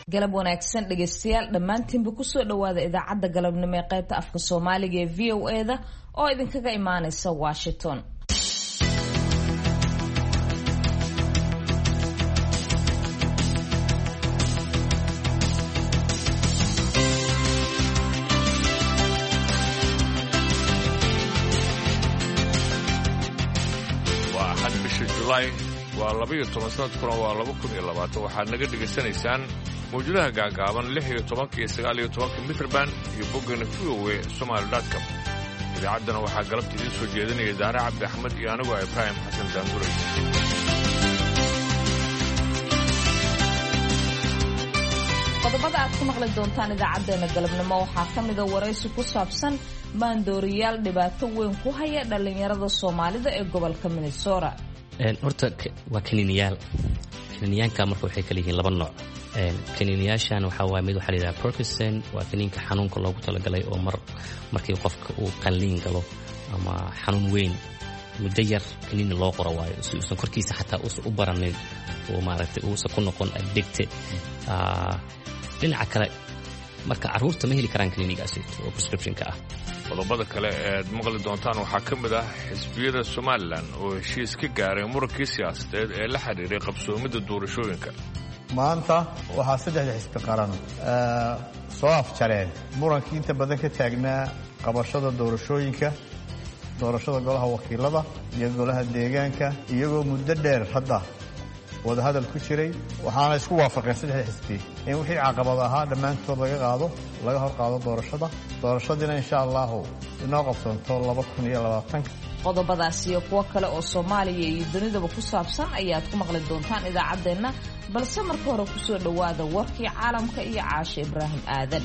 galab wanaagsan dhageystayaal dhammaantiinba kusoo dhawaada idaacadda galabnimo ee qaybta afka Soomaaliga ee VOA-da oo idinkaga imaanaysa Washington. Waa xad bishii July waa 12 sanadkuna waa 2020 waxaad naga dhageysanaysaan mawjadaha gaagaaban 16 iyo 19 Mitrband iyo bogana VOA Somali.com. Idaacadana waxaa galabta idin soo jeedinaya Daara Cabdi Axmed iyo anigu Ibrahim Xasan Daanduray. qodobada aad ku maqli doontaan idaacadeena galabnimo waxaa ka mid ah waraysi ku saabsan maandooriyaal dhibaato weyn ku haya dhalinyarada Soomaalida ee gobolka Minnesota. horta waa kaniiniyaanka marka waxay kala yihiin laba nooc. kaniiniyaashan waxaa waa mid waxa la yiraahdaa Percocet, waa kaniinka xanuunka loogu talagalay oo markii qofka uu qalliin galo ama xanuun weyn muddo yar kaniini loo qoro waayo si uusan korkiisa xataa u baranin oo maaragtay uusan ku noqon addicted. dhinaca kale marka carruurta ma heli karaan kaniinigaas oo prescription-ka ah. qodobada kale ee maqli doontaan waxaa ka mid ah xisbiyada Somaliland oo heshiis ka gaaray murakii siyaasadeed ee la xiriiray qabsoomida doorashooyinka. maanta waxaa saddex xisbi qaran soo afjareen murankii inta badan ka taagnaa qabashada doorashooyinka, doorashada golaha wakiilada iyo golaha deegaanka, iyagoo muddo dheer hadda wadahadal ku jiray. waxaana isku waafaqeen saddex xisbi in wixii caqabad ahaa dhammaantood laga hor qaado doorashadiina insha allahu inoo qabsanto 2020. qodobadaas iyo kuwo kale oo Soomaaliya iyo dunidaba ku saabsan ayaad ku maqli doontaan idaacadeena, balse marka hore ku soo dhawaada warkii caalamka iyo Caashe Ibraahim Aadan.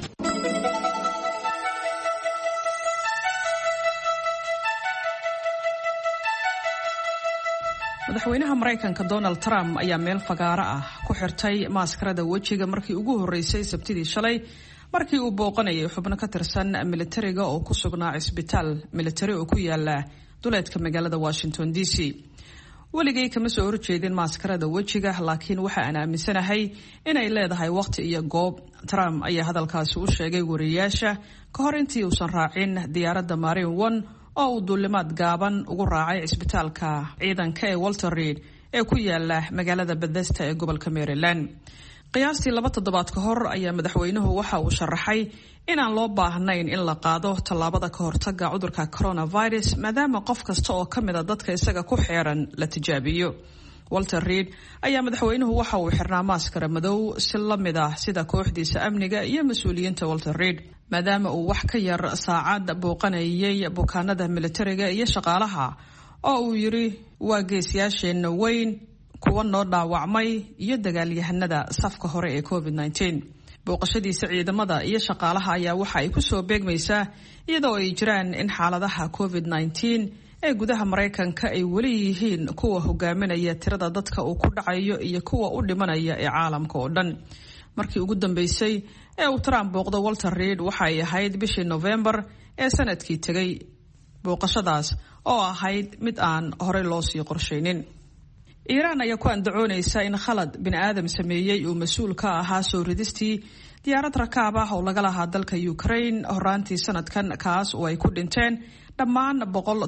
madaxweynaha Mareykanka Donald Trump ayaa meel fagaara ah ku xirtay maskarada wajiga markii ugu horeysay Sabtidii shalay markii uu booqanayay xubno ka tirsan militariga oo ku sugnaa isbitaal militari oo ku yaala duleedka magaalada Washington DC. waligay kama soo horjeedin maskarada wajiga, laakiin waxa aan aaminsanahay inay leedahay waqti iyo goob. Trump ayaa hadalkaasi u sheegay wariyaasha ka hor intii uusan raacin diyaaradda Marine One oo uu duulimaad gaaban ugu raacay isbitaalka ciidanka ee Walter Reed ee ku yaala magaalada Bethesda ee gobolka Maryland. qiyaastii 2 toddobaad ka hor ayaa madaxweynuhu waxa uu sharaxay inaan loo baahnayn in la qaado tallaabada ka hortagga cudurka coronavirus maadaama qof kasta oo ka mid ah dadka isaga ku xeeran la tijaabiyo. Walter Reed ayaa madaxweynuhu waxa uu xirnaa maaskara madow si la mid ah sida kooxdiisa amniga iyo mas'uuliyiinta Walter Reed, maadaama uu wax ka yar saacad booqanayay bukaanada militariga iyo shaqaalaha oo uu yiri waa geesiyaasheena weyn, kuwa noo dhaawacmay iyo dagaalyahanada safka hore ee COVID-19. booqashadiisa ciidamada iyo shaqaalaha ayaa waxa ay ku soo beegmaysaa iyadoo ay jiraan in xaaladaha COVID-19 ee gudaha Mareykanka ay weli yihiin kuwa hogaaminaya tirada dadka uu ku dhacayo iyo kuwa u dhimanaya ee caalamka oo dhan. markii ugu dambeysay ee uu Trump booqdo Walter Reed waxa ay ahayd bishii November ee sanadkii tagay, booqashadaas oo ahayd mid aan hore loo sii qorsheynin. Iiraan ayaa ku andacoonaysa in khalad bini'aadam sameeyay uu mas'uul ka ahaa soo ridistii diyaarad rakaab ah oo laga lahaa dalka Ukraine horaantii sanadkan, kaas oo ay ku dhinteen dhammaan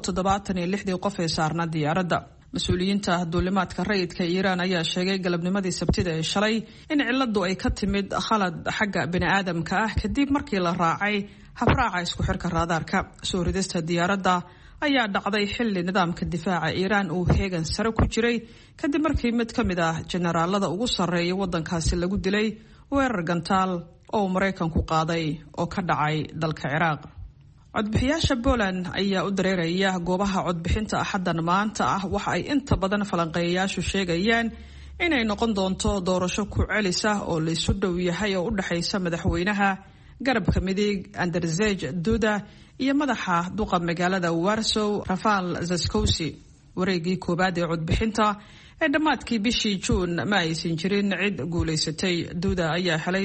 176 qof ee saarnaa diyaaradda. mas-uuliyiinta duulimaadka rayidka Iiraan ayaa sheegay galabnimadii Sabtida ee shalay in ciladu ay ka timid khalad xagga bini'aadamka ah kadib markii la raacay habraaca isku xirka raadaarka. soo ridista diyaaradda ayaa dhacday xilli nidaamka difaaca Iiraan uu heegan sare ku jiray kadib markii mid ka mid ah generaalada ugu sarreeya waddankaasi lagu dilay weerar gantaal oo Mareykanku qaaday oo ka dhacay dalka Ciraaq. codbixiyaasha Poland ayaa u dareeraya goobaha codbixinta axaddan maanta ah waxa ay inta badan falanqeeyayaashu sheegayaan inay noqon doonto doorasho ku celis ah oo la isu dhow yahay oo u dhaxaysa madaxweynaha garabka midig Andrzej Duda iyo madaxa duqa magaalada Warsaw Rafal Trzaskowski. wareegii koobaad ee codbixinta ee dhammaadkii bishii Juun ma aysan jirin cid guulaysatay. Duda ayaa helay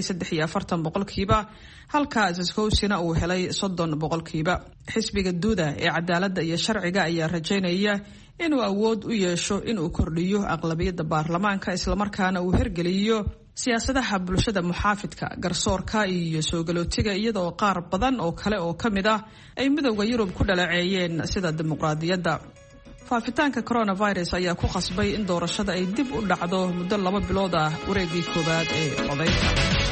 43%, halka Trzaskowskina uu helay 30%. xisbiga Duda ee cadaaladda iyo sharciga ayaa rajaynaya inuu awood u yeesho inuu kordhiyo aqlabiyadda baarlamaanka islamarkaana uu hirgeliyo siyaasadaha bulshada muxaafidka garsoorka iyo soo galootiga iyadoo qaar badan oo kale oo ka mid ah ay midowda Yurub ku dhaleeceeyeen sida dimuqraadiyadda. faafitaanka coronavirus ayaa ku khasbay in doorashada ay dib u dhacdo muddo 2 bilood ah wareegii koowaad ee codaynta.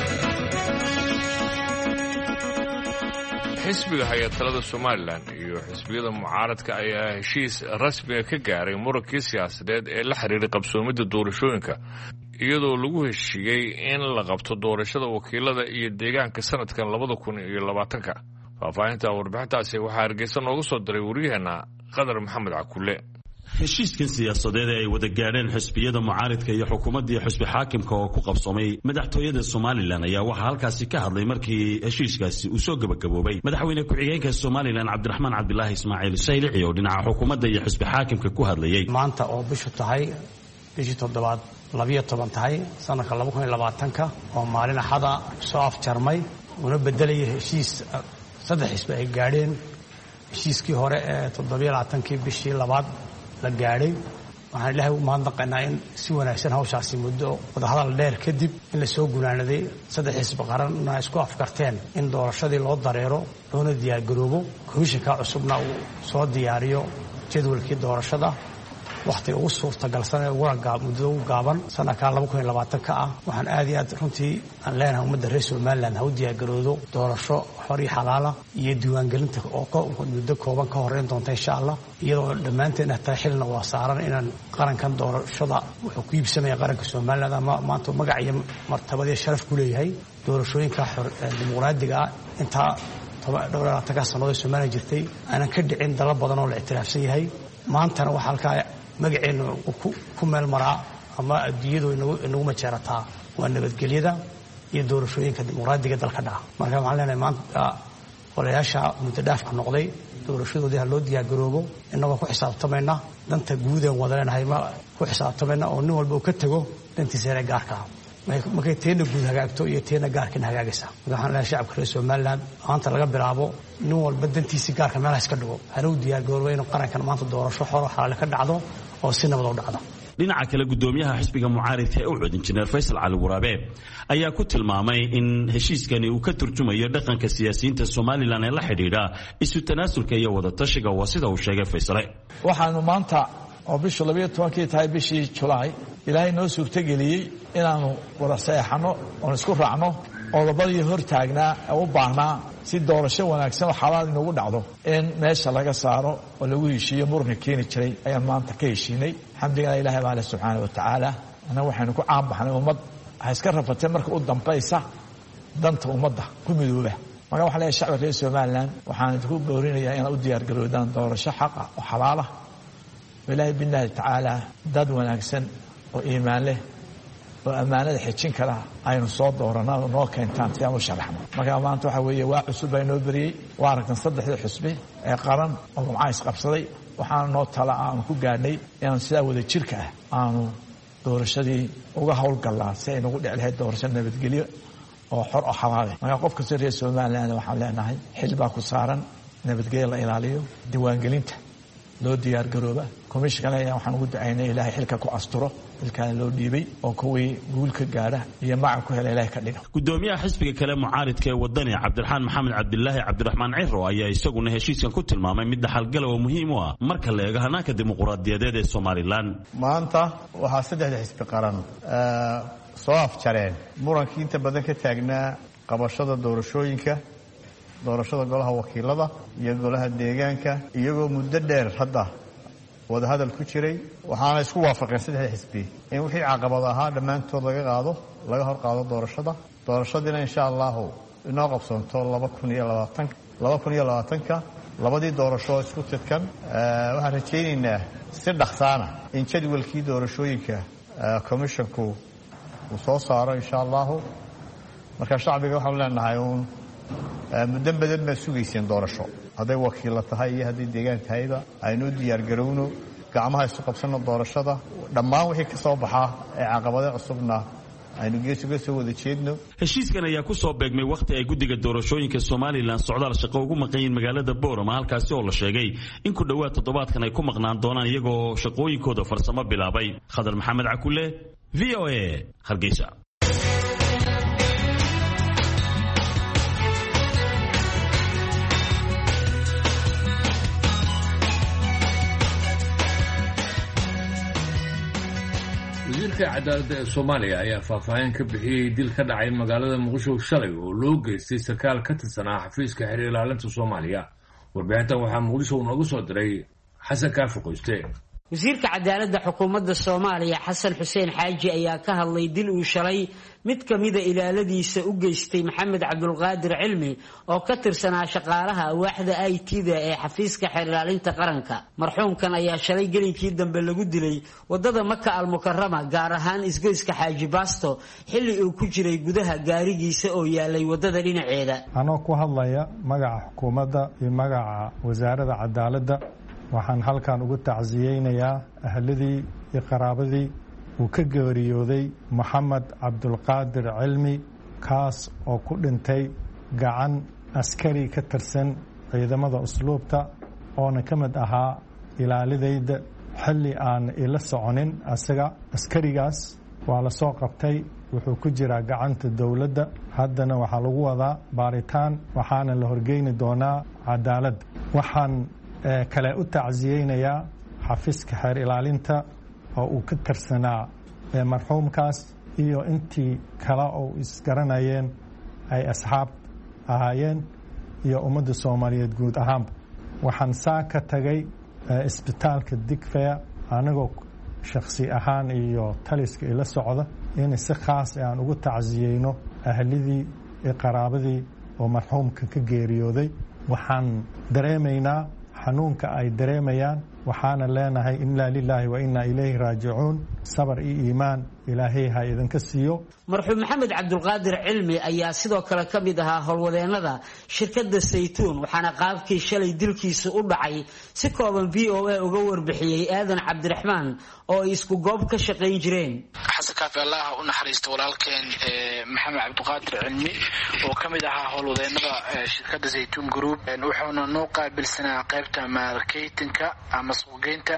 xisbiga hay-adtalada Somaliland iyo xisbiyada mucaaradka ayaa heshiis rasmi ah ka gaaray murakii siyaasadeed ee la xiriiray qabsoomidda doorashooyinka iyadoo lagu heshiiyey in la qabto doorashada wakiilada iyo deegaanka sanadkan 2020. faahfaahinta warbixintaasi waxaa Hargeysa noogu soo diray wariyaheena Qadar Maxamed Cakulle. heshiiskan siyaasadeed ay wada gaadheen xisbiyada mucaaradka iyo xukuumadda xisbi xaakimka oo ku qabsoomay madaxtooyada Somaliland ayaa waxa halkaasi ka hadlay markii heshiiskaasi uu soo gabagaboobay madaxweyne ku-xigeenka Somaliland Cabdiraxmaan Cabdilaahi Ismaaciil Saylici oo dhinaca xukuumadda iyo xisbi xaakimka ku hadlayay. maanta oo bishu tahay bishii 12 tahay sanadka 2020 oo maalin axada soo afjarmay una bedelay heshiis saddex xisbi ay gaadheen. heshiiskii hore ee 27 bishii labaad la gaadhay waxaan ilaahay u mahadnaqaynaa in si wanaagsan hawshaasi muddo wadahadal dheer kadib in la soo gunaanaday saddex xisbi qaranna isku afkarteen in doorashadii loo dareero loona diyaargaroobo komishanka cusubna uu soo diyaariyo jadwalkii doorashada waqti ugu suurtagalsan ee muddo ugu gaaban sanadka 2020 ka ah. waxaan aad iyo aad runtii aan leenahay ummadda reer Somaliland ha u diyaargaroodo doorasho xor iyo xalaal ah iyo diiwaangelinta oo muddo kooban ka horeyn doonta insha Allah iyadoo dhammaanteen tahay xilna waa saaran inaan qarankan doorashada wuxuu ku iibsamay qaranka Somaliland ama maanta magac iyo martabad iyo sharaf ku leeyahay doorashooyinka dimuqraadiga inta 20 sano ee Soomaaliya jirtay aanan ka dhicin dalal badan oo la ictiraafsan yahay. maantana waxa halka magaceena ku meel maraa ama adduunyadu inagu majeerataa waa nabadgelyada iyo doorashooyinka dimuqraadiga dalka dhaca. marka waxaan leenahay maanta walaalayaasha muddo dhaafka noqday doorashadoodii loo diyaar garoobo inagoo ku xisaabtamayna danta guud ee wada leenahay ma ku xisaabtamayna oo nin walba uu ka tago dantiisa gaarka ah. markay teena guud hagaagto iyo teena gaarkina hagaagaysa. waxaan leenahay shacabka reer Somaliland maanta laga bilaabo nin walba dantiisa gaarka meel iska dhigo hana u diyaar garoobo in qarankan maanta doorasho xor oo xalaal ka dhacdo oo si nabad u dhacdo. dhinaca kale gudoomiyaha xisbiga mucaaradka ee u cod injineer Faysal Cali Waraabe ayaa ku tilmaamay in heshiiskani uu ka turjumayo dhaqanka siyaasiyiinta Somaliland ee la xidhiidha isu tanaasulka iyo wada tashiga waa sida uu sheegay Faysal. waxaanu maanta oo bisha 12 tahay bishii July ilaahay noo suurtageliyay inaanu wada saxano oo isku raacno oo labadii hor taagnaa u baahnaa si doorasho wanaagsan oo xalaal inuu dhacdo in meesha laga saaro oo lagu heshiiyo muranka keeni jiray ayaan maanta ka heshiinay. alxamdulillaah ilaahay baa subhanahu wa ta'ala ana waxaanu ku caanbaxnay ummad ay iska rafatay marka u dambaysa danta ummadda ku midooba. marka waxa la shacabka reer Somaliland waxaan ku boorinayaa in u diyaar garoodaan doorasho xaq ah oo xalaal ah. ilaahay billahi ta'ala dad wanaagsan oo iimaan leh oo amaanada xijin kara aynu soo dooranaa oo noo keentaan si aan u sharaxno. marka maanta waxa weeye waa cusub ay noo bariyay waa aragtan saddexda xisbi ee qaran oo macaays qabsaday waxaan noo tala aan ku gaadhnay inaan sidaa wada jirka ah aanu doorashadii uga howlgalnaa si ay nagu dhici lahayd doorasho nabadgelyo oo xor oo xalaal ah. marka qof kasta reer Somaliland waxaan leenahay xil baa ku saaran nabadgelyo la ilaaliyo diiwaangelinta loo diyaar garooba. komishanka ayaa waxaan ugu ducaynay ilaahay xilka ku asturo ilkaan loo dhiibay oo kuwii guul ka gaara iyo magac ku helay ilaahay ka dhigo. gudoomiyaha xisbiga kale mucaaradka ee wadani Cabdiraxmaan Maxamed Cabdilaahi Cabdiraxmaan Ciro ayaa isaguna heshiiskan ku tilmaamay mid dhaxalgal oo muhiim u ah marka la eego hanaanka dimuqraadiyadeed ee Somaliland. maanta waxaa saddexda xisbi qaran soo afjareen murankii inta badan ka taagnaa qabashada doorashooyinka doorashada golaha wakiilada iyo golaha deegaanka iyagoo muddo dheer hadda wada hadal ku jiray. waxaana isku waafaqeen saddexda xisbi in wixii caqabad ahaa dhammaantood laga hor qaado doorashadiina insha Allah inoo qabsanto 2020 labadii doorasho isku tidkan. waxaan rajaynaynaa si dhaqsaana in jadwalkii doorashooyinka komishanku uu soo saaro insha Allah. marka shacbiga waxaan leenahay muddo badan ma sugayseen doorasho haday wakiilo tahay iyo haday deegaan tahayba aynu diyaar garowno gacmaha isku qabsano doorashada dhammaan wixii ka soo baxa ee caqabado cusubna aynu geesiga soo wada jeedno. heshiiskan ayaa ku soo beegmay waqti ay guddiga doorashooyinka Somaliland socdaal shaqo ugu maqan magaalada Boorama halkaasi oo la sheegay in ku dhawaad toddobaadkan ay ku maqnaan doonaan iyagoo shaqooyinkooda farsamo bilaabay. Khadar Maxamed Cakulle VOA Hargeysa. wasiirka cadaaladda ee Soomaaliya ayaa faahfaahin ka bixiyay dil ka dhacay magaalada Muqdisho shalay oo loo geystay sarkaal ka tirsanaa xafiiska xiriir ilaalinta Soomaaliya. Warbixintan waxaa Muqdisho noogu soo diray Xasan Kaafi Qoyste. wasiirka cadaaladda xukuumadda Soomaaliya Xasan Xuseen Xaaji ayaa ka hadlay dil uu shalay mid kamida ilaaladiisa u geystay Maxamed Cabdulqaadir Cilmi oo ka tirsanaa shaqaalaha waaxda IT-da ee xafiiska xiriir ilaalinta qaranka. marxuumkan ayaa shalay gelinkii dambe lagu dilay wadada Maka al-Mukarrama gaar ahaan isgoyska Xaaji Baasto xilli uu ku jiray gudaha gaarigiisa oo yaalay wadada dhinaceeda. anoo ku hadlaya magaca xukuumadda iyo magaca wasaaradda cadaaladda waxaan halkan ugu tacsiyeynayaa ahladii iyo qaraabadii uu ka geeriyooday Maxamed Cabdulqaadir Cilmi kaas oo ku dhintay gacan askari ka tirsan ciidamada usluubta oona ka mid ahaa ilaalidayda xilli aan ila soconin asaga. askarigaas waa la soo qabtay, wuxuu ku jiraa gacanta dowladda. haddana waxaa lagu wadaa baaritaan waxaana la horgeyni doonaa cadaaladda. waxaan kale u tacsiyeynayaa xafiiska xeer ilaalinta oo uu ka tirsanaa marxuumkaas iyo intii kale oo isgaranayeen ay asxaab ahaayeen iyo ummadda Soomaaliyeed guud ahaanba. waxaan saa ka tagay isbitaalka Digfaar anagoo shakhsi ahaan iyo taliska ila socda in si khaas aan ugu tacsiyeyno ahladii iyo qaraabadii oo marxuumka ka geeriyooday. waxaan dareemaynaa xanuunka ay dareemayaan, waxaana leenahay inna lillahi wa inna ilayhi raajicuun. sabar iyo iimaan ilaahay ha idinka siiyo. marxuum Maxamed Cabdulqaadir Cilmi ayaa sidoo kale ka mid ahaa howlwadeennada shirkadda Saytuun, waxaana qaabkii shalay dilkiisa u dhacay si kooban VOA uga warbixiyay Aadan Cabdiraxmaan oo isku goob ka shaqayn jireen. xasan kaafi Allah u naxariisto walaalkeen Maxamed Cabdulqaadir Cilmi oo ka mid ahaa howlwadeennada shirkadda Saytuun Group, wuxuuna noo qaabilsanaa qaybta marketingka ama suuqgeynta.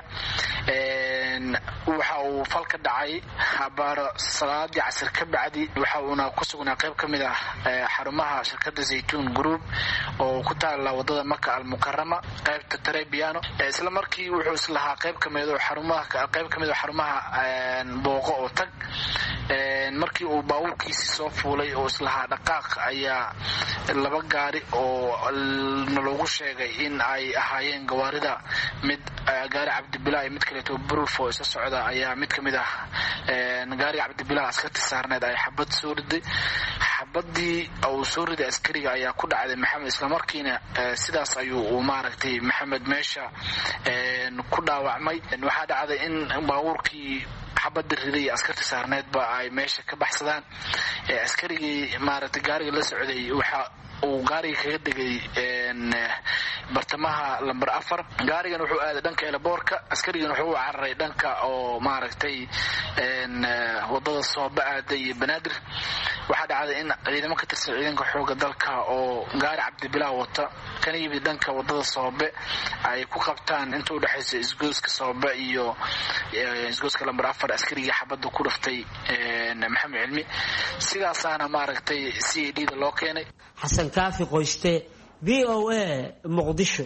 waxa uu fal ka dhacay habaaro salaadii casr ka bacdi. waxa uuna ku sugnaa qayb ka mid ah xarumaha shirkadda Saytuun Group oo ku taala wadada Maka al-Mukarrama qaybta Tarebiano. isla markii wuxuu islahaa qayb ka mid ah xarumaha booqo oo tag. markii uu baawurkiisa soo fuulay oo islahaa dhaqaaq ayaa laba gaari oo loogu sheegay in ay ahaayeen gawaarida mid gaari Cabdibilaa mid kale oo Brulfo isa socda ayaa mid kamid ah gaariga Cabdibilaa askarta saarneed ay xabad soo riday. xabadii uu soo riday askariga ayaa ku dhacday Maxamed, isla markiina sidaas ayuu maaragtay Maxamed meesha ku dhaawacmay. waxaa dhacday in baawurkii xabada riday askarta saarneedba ay meesha ka baxsadaan. askarigii maaragtay gaariga la socday waxa uu gaariga kaga degay bartamaha lambar 4. gaarigan wuxuu aaday dhanka Elboorka, askarigan wuxuu u cararay dhanka oo maaragtay wadada Soobe aaday iyo Banaadir. waxaa dhacday in ciidamo ka tirsan ciidanka xooga dalka oo gaari Cabdibilaa wata kana yimid dhanka wadada Soobe ay ku qabtaan inta u dhaxaysa isgooska Soobe iyo isgooska lambar 4 askarigii xabada ku dhuftay Maxamed Cilmi. sidaasaana maaragtay CID-da loo keenay. Xasan Kaafi Qoyste, VOA Muqdisho.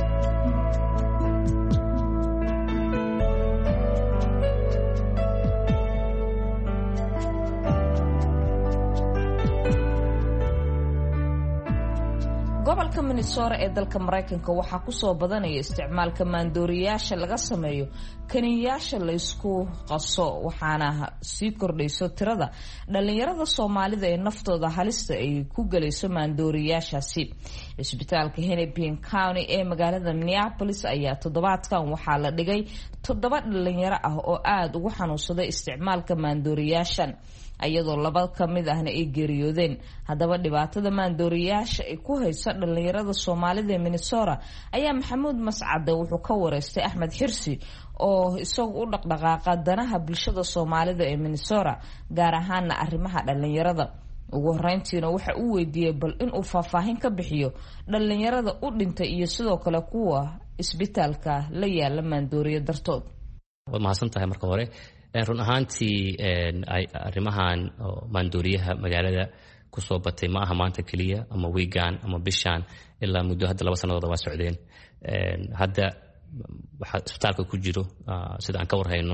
gobolka Minnesota ee dalka Mareykanka waxaa ku soo badanaya isticmaalka maandooriyaasha laga sameeyo kaniyaasha la isku qaso, waxaana sii kordhayso tirada dhalinyarada Soomaalida ee naftooda halista ay ku galayso maandooriyaashaasi. Isbitaalka Hennepin County ee magaalada Minneapolis ayaa toddobaadkan waxaa la dhigay 7 dhalinyaro ah oo aad ugu xanuunsaday isticmaalka maandooriyaashan, ayadoo 2 ka mid ahna ay geeriyoodeen. haddaba dhibaatada maandooriyaasha ay ku hayso dhalinyarada Soomaalida ee Minnesota ayaa Maxamuud Mascade wuxuu ka wareystay Axmed Xirsi oo isagu u dhaqdhaqaaqa danaha bulshada Soomaalida ee Minnesota, gaar ahaan arrimaha dhalinyarada. ugu horeyntiina waxa uu weydiiyay bal in uu faahfaahin ka bixiyo dhalinyarada u dhintay iyo sidoo kale kuwa isbitaalka la yaala maandooriyo dartood. waad mahadsantahay marka hore. run ahaantii arrimahan maandooriyaha magaalada ku soo batay ma aha maanta keliya ama wiigan ama bishaan, ilaa muddo hadda 2 sannadood waa socdeen. hadda waxaa isbitaalka ku jiro sida aan ka warhayno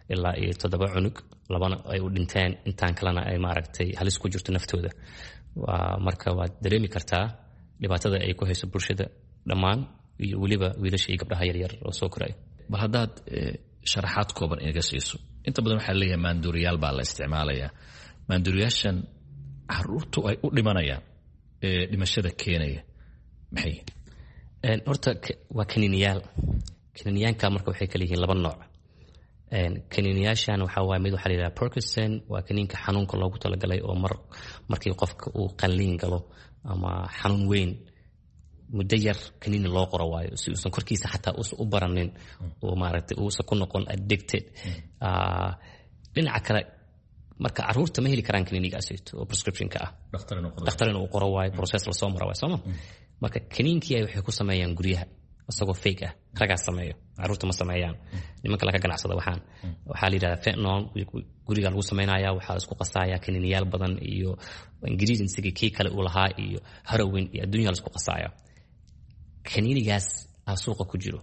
ilaa iyo 7 cunug, 2 ay u dhinteen, intaan kalena ay maaragtay halis ku jirto naftooda. Marka waad dareemi kartaa dhibaatada ay ku hayso bulshada dhammaan iyo weliba wiilasha iyo gabdhaha yaryar oo soo koraya. bal haddaad sharaxaad kooban inaga siiso. Inta badan waxaa leeyahay maanduuriyaal baa la isticmaalayaa. maanduuriyaashan caruurtu ay u dhimanayaan dhimashada keenaya maxay? Horta waa kaniiniyaal. kaniiniyaanka marka waxay kala yihiin 2 nooc. kaniiniyaashan waxaa waaye mid waxaa la yidhaha Parkinson, waa kaniinka xanuunka loogu talagalay oo markii qofka uu qalliin galo ama xanuun weyn muddo yar kaniini loo qoro waayo si uusan korkiisa xataa uusan u baranin oo maaragtay uusan ku noqon addicted. dhinaca kale marka caruurta ma heli karaan kaniinigaas oo prescription-ka ah, dhakhtarina uu qoro waayo, process la soo mara waayo sooma. marka kaniinkii ay waxay ku sameeyaan guryaha isagoo fake ah, ragaas sameeyo, caruurta ma sameeyaan. nimanka laga ganacsada waxaa la yidhahdaa fentanyl, guriga lagu sameynaya, waxaa isku qasaya kaniiniyaal badan iyo ingredients-gii kii kale uu lahaa iyo heroin iyo adduunya la isku qasaya. kaniinigaas suuqa ku jiro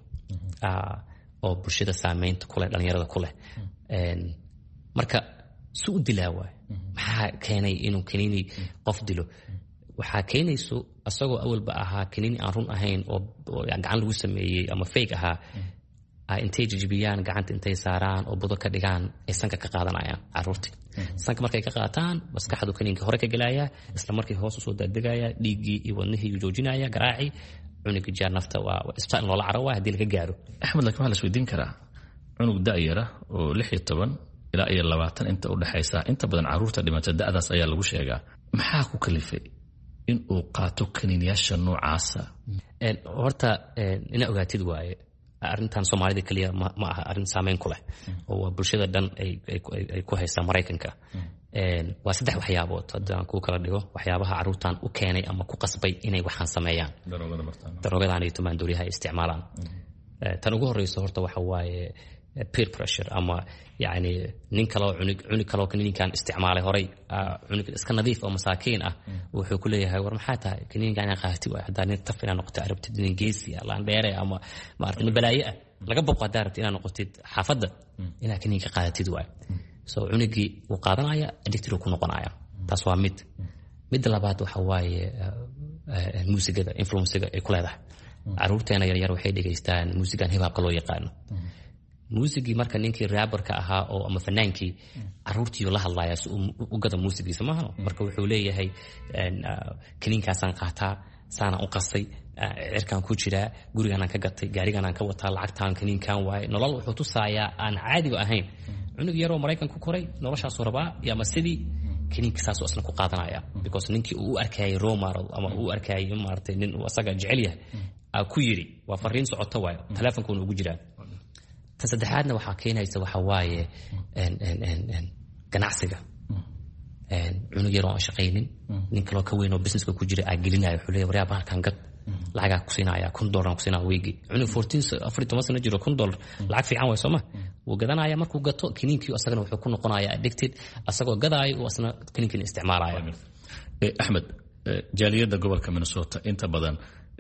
oo bulshada saameynta ku leh, dhalinyarada ku leh. marka si u dilaa waay, maxaa keenay inuu kaniini qof dilo? waxaa keenayso asagoo awalba ahaa kaniini aan run ahayn oo gacan lagu sameeyey ama fake ahaa, intay jijibiyaan gacanta intay saaraan oo budo ka dhigaan ay sanka ka qaadanayaan caruurtii. sanka markay ka qaataan maskaxdu kaniinka hore ka gelaya, isla markii hoos usoo daadegaya, dhiiggii iyo wadnihii uu joojinaya, garaacii cunug jaar nafta waa isbitaal in loola caro waa haddii laga gaaro. Axmed, laakiin waxaa la isweydiin karaa cunug da'yara oo 16 ilaa iyo 20 inta u dhaxaysa, inta badan caruurta dhimata da'daas ayaa lagu sheegaa. maxaa ku kalifay in uu qaato kaniiniyaasha noocaasa? horta ina ogaatid waaye, arrintan Soomaalida kaliya ma aha, arrin saameyn ku leh oo waa bulshada dhan ay ku haysaa Mareykanka. waa 3 waxyaabood haddaan ku kala dhigo waxyaabaha caruurtan u keenay ama ku qasbay inay waxaan sameeyaan. daroogadan iyo maanduuriyaha ay isticmaalaan. tan ugu horeyso horta waxa waaye peer pressure, ama yani nin kale oo cunug kale oo kaniinkan isticmaalay horay, cunug iska nadiif oo masaakiin ah wuxuu ku leeyahay war maxaa tahay kaniinkan aan qaati waay, haddii nin taf inaan noqoto arabtid nin geesi ah, laan dheere ama maartay balaaye ah laga boqo, haddii arabtid inaan noqotid xaafadda inaa kaniinka qaadatid waay. so cunugii uu qaadanaya, addicted uu ku noqonaya. taas waa mid labaad waxa waaye muusigada, influence-ga ay ku leedahay. caruurteena yaryar waxay dhegaystaan muusigan hip-hopka loo yaqaano. muusigii marka ninkii rapperka ahaa oo ama fanaankii caruurtii la hadlaya si u gada muusigiisa maaha. marka wuxuu leeyahay kaniinkaasaan qaataa, saana u qasay, cirkaan ku jiraa, gurigaanaan ka gatay, gaarigaanaan ka wataa, lacagtaan kaniinkan waaye. nolol wuxuu tusayaa aan caadiga ahayn. cunug yaroo Maraykan ku koray noloshaasuu rabaa, ama sidii kaniinka saasuu asna ku qaadanaya, because ninkii uu u arkayay role model ama uu arkayay maartay nin uu asaga jecel yahay ku yiri waa fariin socoto waayo, teleefankuuna ugu jiraa. tan saddexaadna waxaa keenaysa waxa waaye ganacsiga. cunug yaroo aan shaqaynin, nin kaloo ka weyn oo businesska ku jira aa gelinaya, wuxuu leeyahay waryaa bahalkan gad, lacagaa ku siinaya $1,000 ku siinaya weygii. cunug 14 sano jiro $1,000 lacag fiican way sooma, wuu gadanaya. markuu gato kaniinkii asagana wuxuu ku noqonaya addicted, asagoo gadaayo uu asna kaniinkiina isticmaalaya. Axmed, jaaliyadda gobolka Minnesota inta badan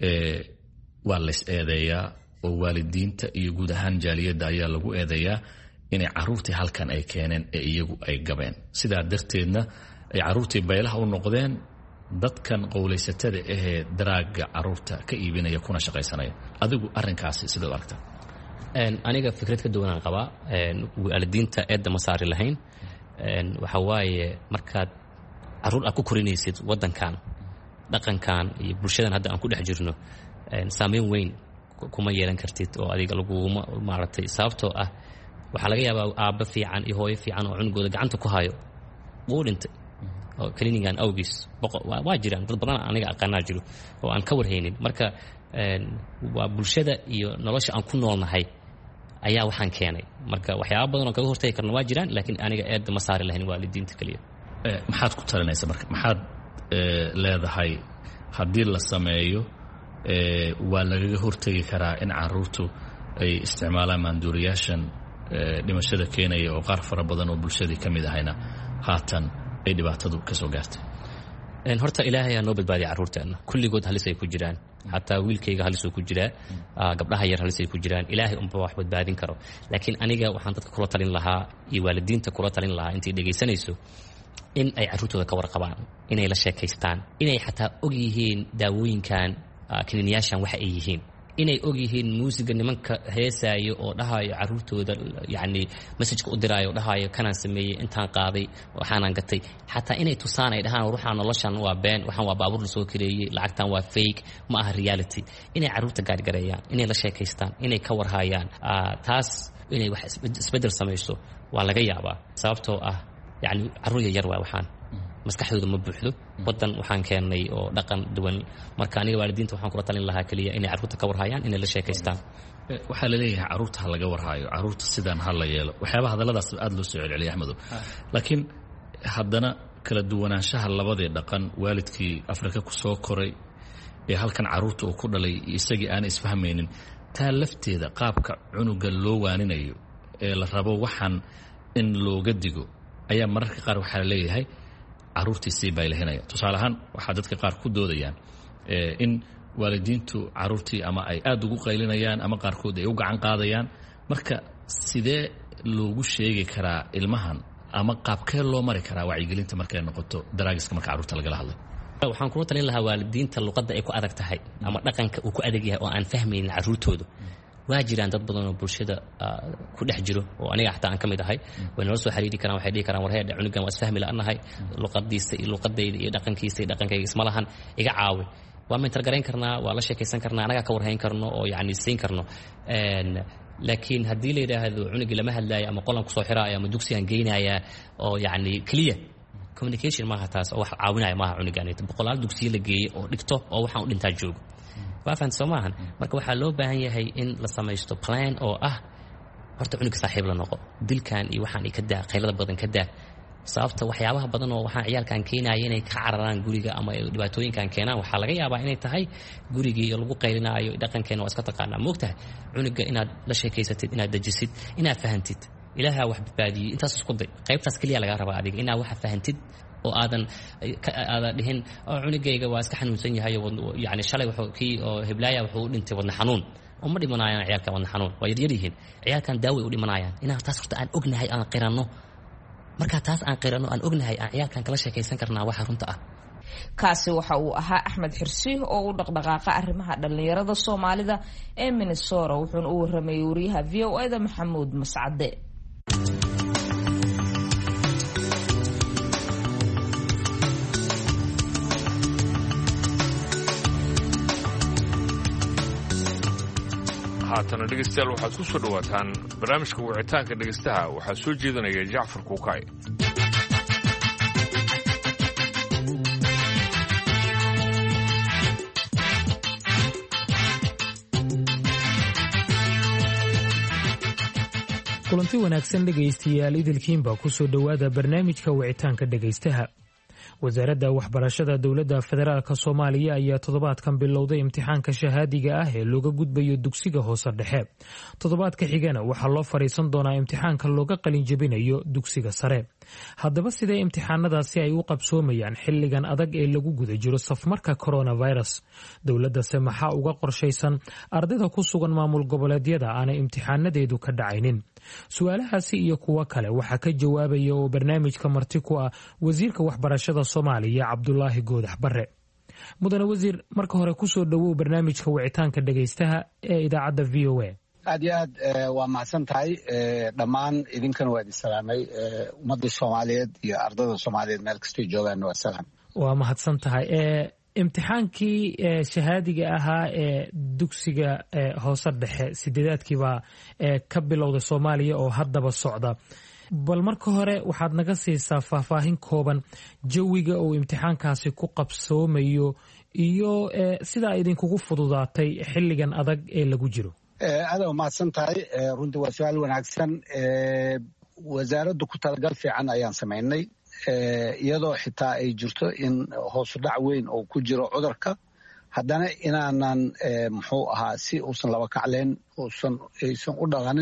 waa la is eedeeyaa oo waalidiinta iyo guud ahaan jaaliyadda ayaa lagu eedeeyaa inay caruurtii halkan ay keeneen ee iyagu ay gabeen. sidaa darteedna ay caruurtii baylaha u noqdeen dadkan qowlaysatada ahee daraaga caruurta ka iibinaya kuna shaqaysanaya. adigu arrinkaasi sidoo aragtaa? aniga fikrad ka duwanaan qabaa. waalidiinta eedda ma saari lahayn. waxa waaye markaad caruur aad ku korinaysid waddankan, dhaqankan iyo bulshadan hadda aan ku dhex jirno, saameyn weyn kuma yeelan kartid oo adiga laguma maaragtay. sababtoo ah waxaa laga yaabaa aabba fiican iyo hooyo fiican oo cunugooda gacanta ku hayo uu dhintay oo kaniinigan awgiis. waa jiraan dad badan aniga aqaanaa jiro oo aan ka warhaynin. marka waa bulshada iyo nolosha aan ku noolnahay ayaa waxaan keenay. marka waxyaaba badan oo kaga hortagi karna waa jiraan, laakiin aniga eedda ma saari lahayn waalidiinta keliya. maxaad ku talinaysa marka? maxaad leedahay haddii la sameeyo waa lagaga hortegi karaa in caruurtu ay isticmaalaan maanduuriyaashan dhimashada keenaya oo qaar fara badan oo bulshadii ka mid ahayna haatan ay dhibaatadu ka soo gaartay? horta ilaahay aa noo badbaadiya carruurteenna kulligood halis ay ku jiraan xataa wiilkayga halisuu ku jiraa gabdhaha yar halis ay ku jiraan ilaahay unba wax badbaadin karo laakiin aniga waxaan dadka kula talin lahaa iyo waalidiinta kula talin lahaa intay dhegaysanayso in ay carruurtooda ka warqabaan inay la sheekaystaan inay xataa og yihiin daawooyinkan kiniiniyaashan waxa ay yihiin inay og yihiin muusiga nimanka heesaayo oo dhahayo carruurtooda yacni messajka u diraayo oo dhahayo kanaan sameeyey intaan qaaday waxaanaan gatay xataa inay tusaan ay dhahaan ruuxaan noloshan waa been waxaan waa baabuur la soo kareeyey lacagtan waa fake ma aha reality inay carruurta gaargareeyaan inay la sheekaystaan inay ka warhayaan taas inay wax isbeddel samayso waa laga yaabaa sababtoo ah yacni carruur yar waa waxaan maskaxdooda ma buuxdo wadan waxaan keennay oo dhaqan duwan marka aniga waalidiinta waxaan kula talin lahaa keliya inay carruurta ka warhayaan inay la sheekaystaan waxaa la leeyahay carruurta ha laga warhaayo carruurta sidaan ha la yeelo waxyaabaha hadalladaas aad loo soo celceliyay axmedow laakiin haddana kala duwanaanshaha labadii dhaqan waalidkii afrika ku soo koray ee halkan carruurta uu ku dhalay isagii aan isfahmaynin taa lafteeda qaabka cunuga loo waaninayo ee la rabo waxaan in looga digo ayaa mararka qaar waxaa la leeyahay carruurtiisii baa ilahinaya tusaale ahaan waxaa dadka qaar ku doodayaan in waalidiintu carruurtii ama ay aad ugu qaylinayaan ama qaarkood ay u gacan qaadayaan marka sidee loogu sheegi karaa ilmahan ama qaabkee loo mari karaa wacyigelinta markay noqoto daraagiska marka carruurta lagala hadlay waxaan kula talin lahaa waalidiinta luqadda ay ku adag tahay ama dhaqanka uu ku adag yahay oo aan fahmaynin carruurtooda waa jiraan dad badan oo bulshada ku dhex jiro oo aniga xataa aan ka mid ahay way nala soo xiriiri karaan waxay dhihi karaan war heedha cunugan waa isfahmi la'anahay luqadiisa iyo luqadayda iyo dhaqankiisa iyo dhaqankayga isma lahan iga caawi waa mentargarayn karnaa waa la sheekaysan karnaa anagaa ka warhayn karno oo yacni siin karno laakiin haddii la yidhaahdo cunugii lama hadlaayo ama qolan kusoo xiraayo ama dugsigaan geynayaa oo yacni clear communication maaha taas oo wax caawinaya maaha cunugaan boqolaal dugsiyo la geeyey oo dhigto oo waxaan u dhintaa joogo waa fahamta soo maahan marka waxaa loo baahan yahay in la samaysto plan oo ah horta cunugga saaxiib la noqo dilkan iyo waxaan ka daa qaylada badan ka daa sababta waxyaabaha badan oo waxaan ciyaalkan keenaya inay ka cararaan guriga ama dhibaatooyinkan keenaan waxaa laga yaabaa inay tahay gurigii lagu qaylinaayo dhaqankeena waa iska taqaanaa moogtahay cunugga inaad la sheekaysatid inaad dejisid inaad fahantid ilaahaa wax badbaadiyey intaas isku day qaybtaas keliya lagaa rabaa adiga inaad waxa fahantid oo aadan dhihin cunugayga waa iska xanuunsan yahay yani shalay kii oo heblaaya wuxuu u dhintay wadna xanuun uma dhimanayaan ciyaalkan wadna xanuun waa yaryar yihiin ciyaalkan daaway u dhimanayaan inaan taas horta aan ognahay aan qiranno markaa taas aan qiranno aan ognahay aan ciyaalkan kala sheekaysan karnaa waxa runta ah kaasi waxa uu ahaa Axmed Xirsi oo u dhaqdhaqaaqa arrimaha dhalinyarada Soomaalida ee Minnesota wuxuuna u warramay wariyaha VOA-da Maxamuud Mascade haatana dhegeystayaal waxaad ku soo dhawaataan barnaamijka wicitaanka dhegeystaha waxaa soo jeedinaya Jacfar Kuukay kulanti wanaagsan dhegaystayaal idilkiinba ku soo dhowaada barnaamijka wicitaanka dhegaystaha wasaaradda waxbarashada dowladda federaalk Soomaaliya ayaa toddobaadkan bilowday imtixaanka shahaadiga ah ee looga gudbayo dugsiga hoose dhexe toddobaadka xigana waxaa loo fariisan doonaa imtixaanka looga qalin jebinayo dugsiga sare haddaba sidee imtixaanadaasi ay u qabsoomayaan xilligan adag ee lagu guda jiro safmarka coronavirus dowladdase maxaa uga qorshaysan ardayda ku sugan maamul goboleedyada aanay imtixaanadeedu ka dhacaynin su-aalahaasi iyo kuwo kale waxaa ka jawaabaya oo barnaamijka marti ku ah wasiirka waxbarashada Soomaaliya Cabdulaahi Goodax Barre mudane wasiir marka hore ku soo dhawow barnaamijka wicitaanka dhagaystaha ee idaacadda VOA aad iyo aad waa mahadsan tahay dhammaan idinkana waa idin salaamay ummadda Soomaaliyeed iyo ardayda Soomaaliyeed meel kastoo joogaan waa salaam waa mahadsan tahay imtixaankii shahaadiga ahaa ee dugsiga hoose dhexe sideedaadkiiba ka bilowda Soomaaliya oo haddaba socda bal marka hore waxaad naga siisaa faahfaahin kooban jawiga oo imtixaankaasi ku qabsoomayo iyo sida idinkugu fududaatay xilligan adag ee lagu jiro aad waa mahadsan tahay runtii waa su'aal wanaagsan wasaaraddu ku talagal fiican ayaan samaynay iyadoo xitaa ay jirto in hoosu dhac weyn oo ku jiro cudurka haddana inaanan muxuu ahaa si uusan laba kacleen aysan u dhaqanin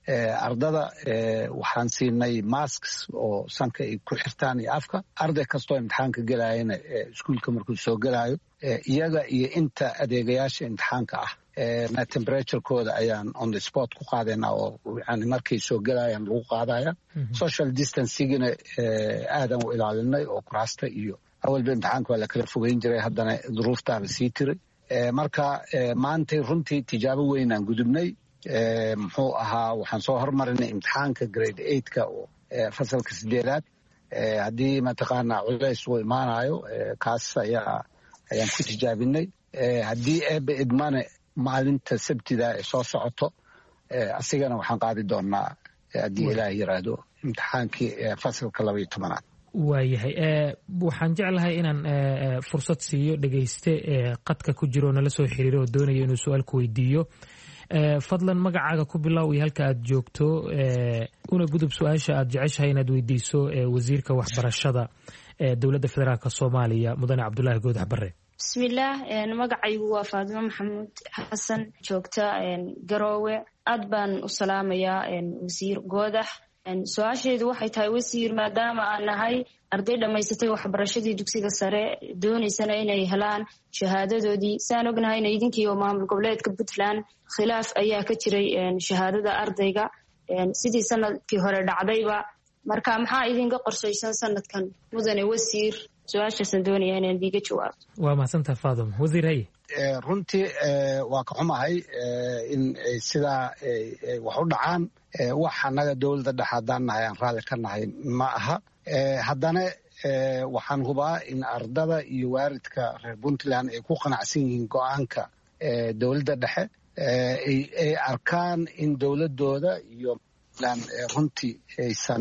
ardada waxaan siinay masks oo sanka ay ku xirtaan iyo afka. arday kastoo imtixaanka gelayana iskuulka markuu soo gelayo iyaga iyo inta adeegayaasha imtixaanka ah temperaturekooda ayaan on the spot ku qaadayna oo yani markay soo gelayaan lagu qaadaya. social distancingina aadan u ilaalinay oo kuraasta iyo awalba imtixaanka waa la kala fogeyn jiray, haddana duruuftaaba sii tiray. marka maantay runtii tijaabo weynaan gudubnay. muxuu ahaa waxaan soo hormarinay imtixaanka grade 8ka oo fasalka 8aad. haddii mataqaanaa culays uu imaanayo kaas ayaan ku tijaabinay. haddii eebbe idmane maalinta sabtida ee soo socoto asigana waxaan qaadi doonaa haddii ilaah yiraahdo imtixaankii fasalka 12aad. waayahay waxaan jeclahay inaan fursad siiyo dhegayste qadka ku jiro nala soo xiriiro oo doonaya inuu su-aal ku weydiiyo. fadlan magacaaga ku bilow iyo halka aad joogto una gudub su-aasha aad jeceshahay inaad weydiiso wasiirka waxbarashada dowladda federaalk Soomaaliya mudane Cabdulaahi Goodax Barre. bismillaah magacaygu waa Faadimo Maxamuud Xasan, joogta Garoowe. aad baan u salaamayaa wasiir Goodax. su-aasheedu waxay tahay wasiir, maadaama aan nahay arday dhammaysatay waxbarashadii dugsiga sare doonaysana inay helaan shahaadadoodii, saan ognahayna idinkiioo maamul goboleedka Puntland khilaaf ayaa ka jiray shahaadada ardayga sidii sanadkii hore dhacdayba. marka maxaa idinka qorshaysan sanadkan mudane wasiir? su-aashaasaan doonaya inaan diiga jawaabto. waa mahadsantaha Faadimo. wasiir haye. runtii waa ka xumahay in sidaa wax u dhacaan. wax annaga dowladda dhexe haddaan nahay aan raalli ka nahay ma aha. haddana waxaan hubaa in ardada iyo waalidka reer Puntland ay ku qanacsan yihiin go-aanka dowladda dhexe. ay arkaan in dowladooda iyo runtii aysan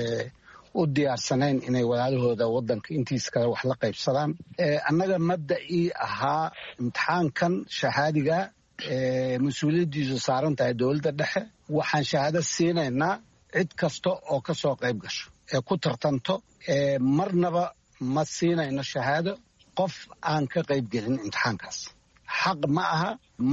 u diyaarsanayn inay walaalahooda wadanka intiisa kale wax la qaybsadaan. annaga mabda'ii ahaa imtixaankan shahaadiga mas-uuliyaddiisu saaran tahay dowladda dhexe. waxaan shahaado siinaynaa cid kasta oo ka soo qayb gasho ee ku tartanto. marnaba ma siinayno shahaado qof aan ka qayb gelin imtixaankaas. xaq ma aha,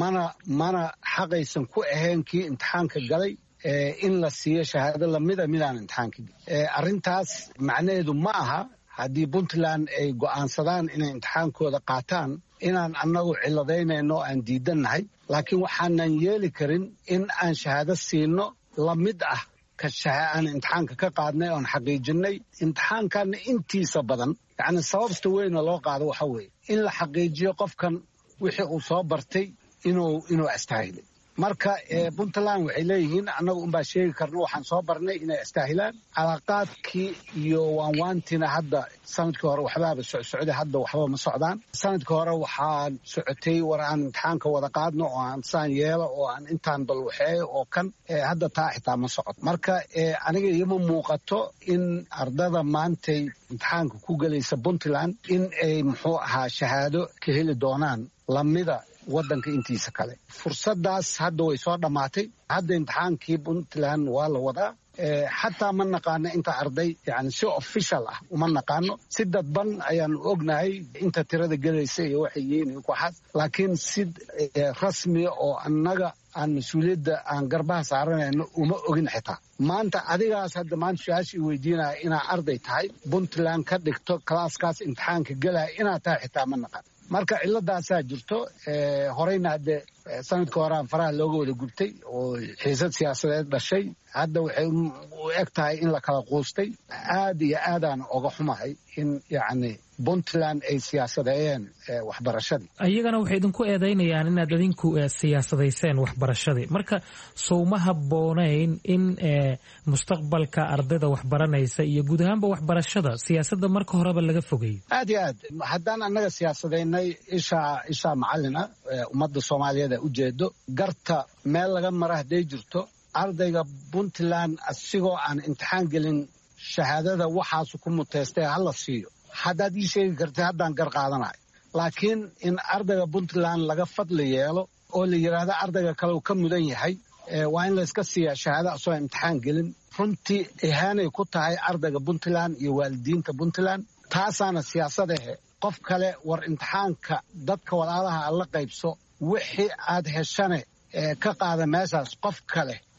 mana xaqaysan ku ahayn kii imtixaanka galay in la siiyo shahaado lamida midaan imtixaanka gelin. arrintaas macnaheedu ma aha haddii Puntland ay go'aansadaan inay imtixaankooda qaataan inaan annagu ciladaynayno aan diidannahay. laakiin waxaanan yeeli karin in aan shahaado siino lamid ah ka aan imtixaanka ka qaadnay oon xaqiijinay. imtixaankanna intiisa badan yani sababta weyna loo qaado waxa weeye in la xaqiijiyo qofkan wixii uu soo bartay inuu astaahilay. marka Puntland waxay leeyihiin annagu unbaa sheegi karno waxaan soo barnay inay astaahilaan. calaaqaadkii iyo waanwaantiina hadda sanadkii hore waxbaaba socday, hadda waxba ma socdaan. sanadkii hore waxaan socotay war aan imtixaanka wada qaadno oo aan saan yeelo oo aan intaan balwaxeeyo oo kan hadda taa xitaa ma socoto. marka aniga iima muuqato in ardada maantay imtixaanka ku gelaysa Puntland in ay muxuu ahaa shahaado ka heli doonaan lamida wadanka intiisa kale. fursadaas hadda way soo dhammaatay. hadda imtixaankii Puntland waa la wadaa. xataa ma naqaano inta arday yani si official ah uma naqaano. si dadban ayaan ognahay inta tirada gelaysa iyo waxay yihiin iyo kuwaxaas, laakiin si rasmiya oo annaga aan mas-uuliyadda aan garbaha saaranayno uma ogin xitaa. maanta adigaas hadda maanta su-aasha i weydiinaya inaa arday tahay Puntland ka dhigto kalaaskaas imtixaanka gelaya inaad tahay xitaa ma naqaan. marka ciladaasaa jirto. horeyna hadde sanadka horeaan faraha looga wada gubtay oo xiisad siyaasadeed dhashay. hadda waxay u eg tahay in la kala quustay. aad iyo aadaan oga xumahay in yacni Puntland ay siyaasadeeyeen waxbarashadii. iyagana waxay idinku eedaynayaan inaad idinku siyaasadayseen waxbarashadii. marka sowma habboonayn in mustaqbalka ardayda waxbaranaysa iyo guud ahaanba waxbarashada siyaasadda marka horeba laga fogeeyo? aad iyo aad. haddaan annaga siyaasadaynay ishaa macallin ah ummadda Soomaaliyeed ujeedo garta meel laga mara hadday jirto. ardayga Puntland asigoo aan imtixaan gelin shahaadada waxaasu ku muteystay hala siiyo. haddaad ii sheegi kartay haddaan gar qaadanayo. laakiin in ardayga Puntland laga fadli yeelo oo la yidhaahdo ardayga kale uu ka mudan yahay waa in layska siiyaa shahaado asoo imtixaan gelin. runtii ihaanay ku tahay ardayga Puntland iyo waalidiinta Puntland. taasaana siyaasadahe qof kale war imtixaanka dadka walaalaha aad la qaybso, wixii aad heshane ka qaada meeshaas qof kale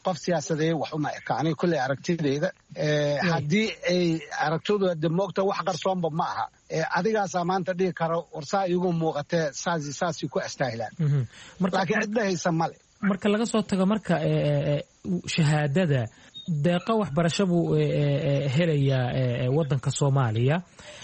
qof siyaasadeed wax uma ekaanay kulley aragtidayda haddii ay aragtoodu de moogta wax qarsoonba ma aha adigaasaa maanta dhihi karo warsaa iyagu muuqatee saasay ku astaahilaan laakiin cidda haysa male marka laga soo tago marka shahaadada deeqa waxbarasho buu helayaa waddanka Soomaaliya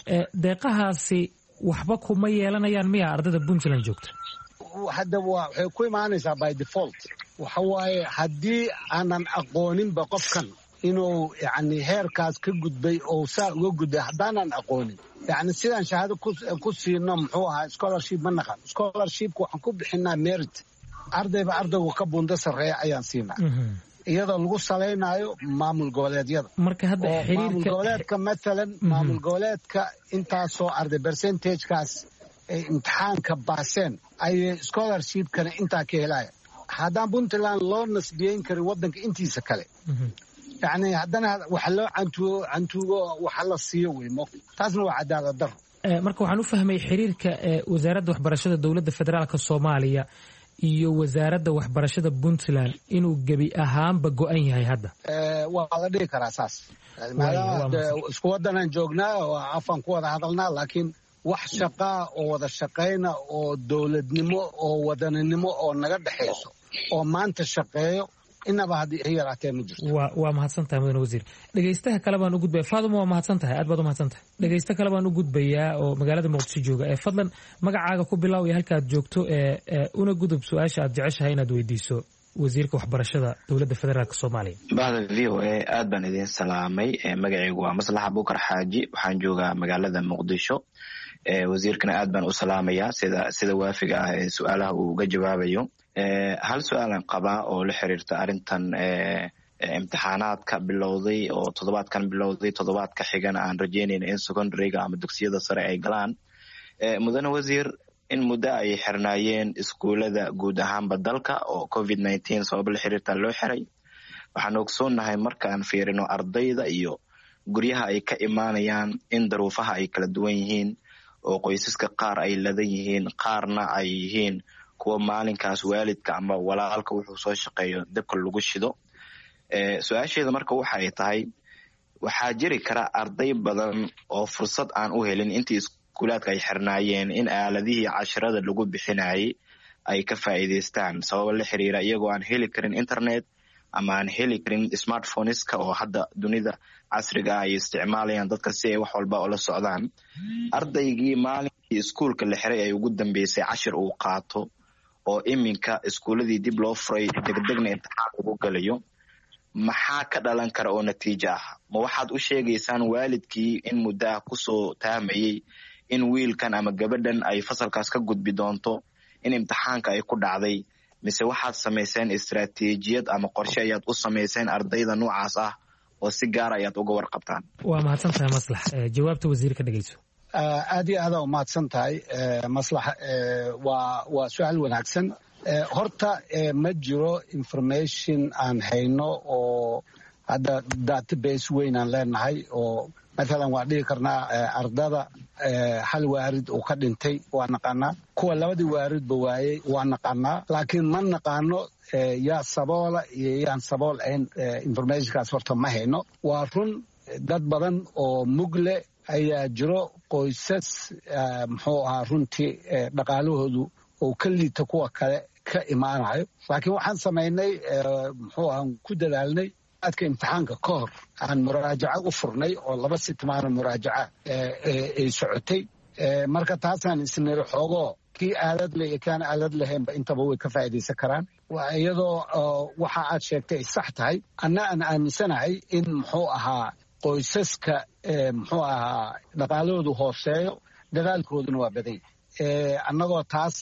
deeqahaasi waxba kuma yeelanayaan miya ardayda Puntland joogta hadda waxay ku imaanaysaa by default waxa waaye haddii aanan aqooninba qofkan inuu yani heerkaas ka gudbay oo saa uga gudbay haddaanan aqoonin yani sidaan shahaado ku siino muxuu ahaa scholarship ma naqan scholarshipka waxaan ku bixinaa merit ardayba ardaygu ka bunda sarreeya ayaan siinaa iyadoo lagu salaynayo maamul goboleedyada marka hadda maamul goboleedka maalan maamul goboleedka intaasoo arday percentagekaas ay imtixaanka baaseen ayay scholarshipkana intaa ka helaya haddaan Puntland loo nasbiyeyn karin waddanka intiisa kale yani haddana waxa loo cantuugo waxa la siiyo weymo taasna waa cadaalad darro marka waxaan u fahmay xiriirka wasaaradda waxbarashada dowladda federaalka Soomaaliya iyo wasaaradda waxbarashada Puntland inuu gabi ahaanba go'an yahay hadda waa la dhihi karaa saas maadaama isku waddanaan joognaa oo afaan ku wada hadalnaa laakiin wax shaqaa oo wada shaqayna oo dowladnimo oo wadaninimo oo naga dhexayso oo maanta shaqeeyo inaba haddii ay yaraatee ma jirto waa mahadsantahay mudane wasiir dhegaystaha kale baan u gudbaya Faaduma waa mahadsantahay aad baad u mahadsantahay dhegaysta kale baan u gudbayaa oo magaalada Muqdisho jooga fadlan magacaaga ku bilow iyo halka aad joogto una gudub su'aasha aad jeceshahay inaad weydiiso wasiirka waxbarashada dowladda federaalka Soomaaliya bahda VOA aad baan idin salaamay magacaygu waa Maslaxa Buukar Xaaji waxaan joogaa magaalada Muqdisho wasiirkana aad baan u salaamayaa sida waafiga ah ee su'aalaha uu uga jawaabayo hal su'aalan qabaa oo la xiriirta arintan imtixaanaadka bilowday oo toddobaadkan bilowday toddobaadka xigana aan rajeynayna in secondaryga ama dugsiyada sare ay galaan mudane wasiir in muddo ay xirnaayeen iskuulada guud ahaanba dalka oo COVID-19 sabab la xiriirta loo xiray waxaan ogsoonnahay markaan fiirino ardayda iyo guryaha ay ka imaanayaan in daruufaha ay kala duwan yihiin oo qoysaska qaar ay ladan yihiin qaarna ay yihiin kuwa maalinkaas waalidka ama walaalka wuxuu soo shaqeeyo dabka lagu shido su-aasheeda marka waxa ay tahay waxaa jiri kara arday badan oo fursad aan u helin intii iskuulaadka ay xirnaayeen in aaladihii casharada lagu bixinayay ay ka faa'iidaystaan sababo la xiriira iyagoo aan heli karin internet ama aan heli karin smartphoneska oo hadda dunida casriga ay isticmaalayaan dadka si ay wax walba ula socdaan ardaygii maalinkii iskuulka la xiray ay ugu dambeysay cashir uu qaato oo iminka iskuuladii dib loo furay degdegna imtixaan ugu galayo maxaa ka dhalan kara oo natiijo ah ma waxaad u sheegaysaan waalidkii in muddo ah kusoo taamayey in wiilkan ama gabadhan ay fasalkaas ka gudbi doonto in imtixaanka ay ku dhacday mise waxaad samayseen istaraatiijiyad ama qorshe ayaad u samayseen ardayda noocaas ah oo si gaar ayaad uga warqabtaan waa mahadsantahay Maslax jawaabta wasiirka dhageyso aad iyo aad u mahadsan tahay Maslax waa su'aal wanaagsan horta ma jiro information aan hayno oo hadda database weyn aan leenahay oo مثلا waa dhihi karnaa ardada hal waarid uu ka dhintay waa naqaanaa kuwa labadii waaridba waayey waa naqaanaa laakiin ma naqaano yaa saboola iyo yaan sabool ahayn informationkaas horta ma hayno waa run dad badan oo mugle ayaa jiro qoysas muxuu ahaa runtii dhaqaalahoodu oo ka liita kuwa kale ka imaanayo laakiin waxaan samaynay muxuu ahaa ku dadaalnay adka imtixaanka ka hor aan muraajaco u furnay oo 2 sitmaana muraajaca ay socotay marka taasaan isniri xoogo kii aalad leh kaan aalad lahaynba intaba way ka faa'iideysan karaan iyadoo waxa aad sheegtay sax tahay aan aaminsanahay in muxuu ahaa qoysaska muxuu ahaa dhaqaalahoodu hooseeyo dadaalkooduna waa badan annagoo taas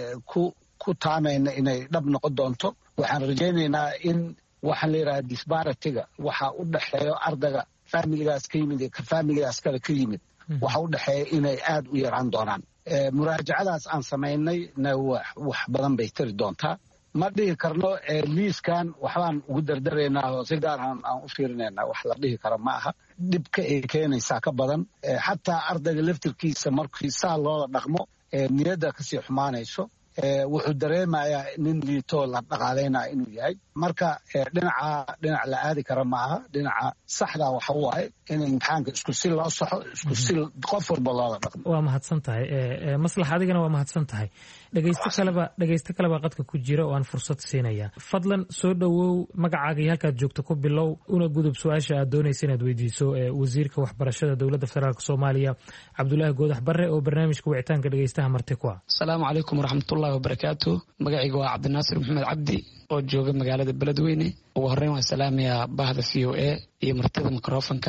ku taamayna inay dhab noqon doonto waxaan rajaynaynaa in waxaan la yidhaha disbaratiga waxa u dhexeeyo ardayga familigaas ka yimid ka familigaas kale ka yimid waxa u dhexeeya inay aad u yaraan doonaan muraajacadaas aan samaynayna wax badan bay tari doontaa ma dhihi karno liiskan waxbaan ugu dardaraynaa oo si gaar aan u fiirinaynaa wax la dhihi karo ma aha dhibka ay keenaysaa ka badan xataa ardayga laftirkiisa markii saa loola dhaqmo niyadda kasii xumaanayso wuxuu dareemayaa nin liitoo la dhaqaalaynaya inuu yahay. marka dhinac la aadi kara maaha. dhinaca saxda waxa waaye in imtixaanka isku si loo saxo, isku si qof walba loola dhaqmo. waa mahadsan tahay maslax, adigana waa mahadsan tahay. dhegaysto kaleba qadka ku jira oo aan fursad siinaya. fadlan soo dhowow, magacaaga iyo halkaad joogto ku bilow, una gudub su-aasha aad doonaysa inaad weydiiso wasiirka waxbarashada dowladda federaalk soomaaliya Cabdulaahi Goodax Barre oo barnaamijka wicitaanka dhegaystaha marti ku ah. asalaamu calaykum waraxmatullaahi wabarakaatu. magacayga waa Cabdinaasir Maxamed Cabdi oo jooga magaalada Beledweyne. ugu horreyn waan salaamayaa bahda VOA iyo martida mikrofonka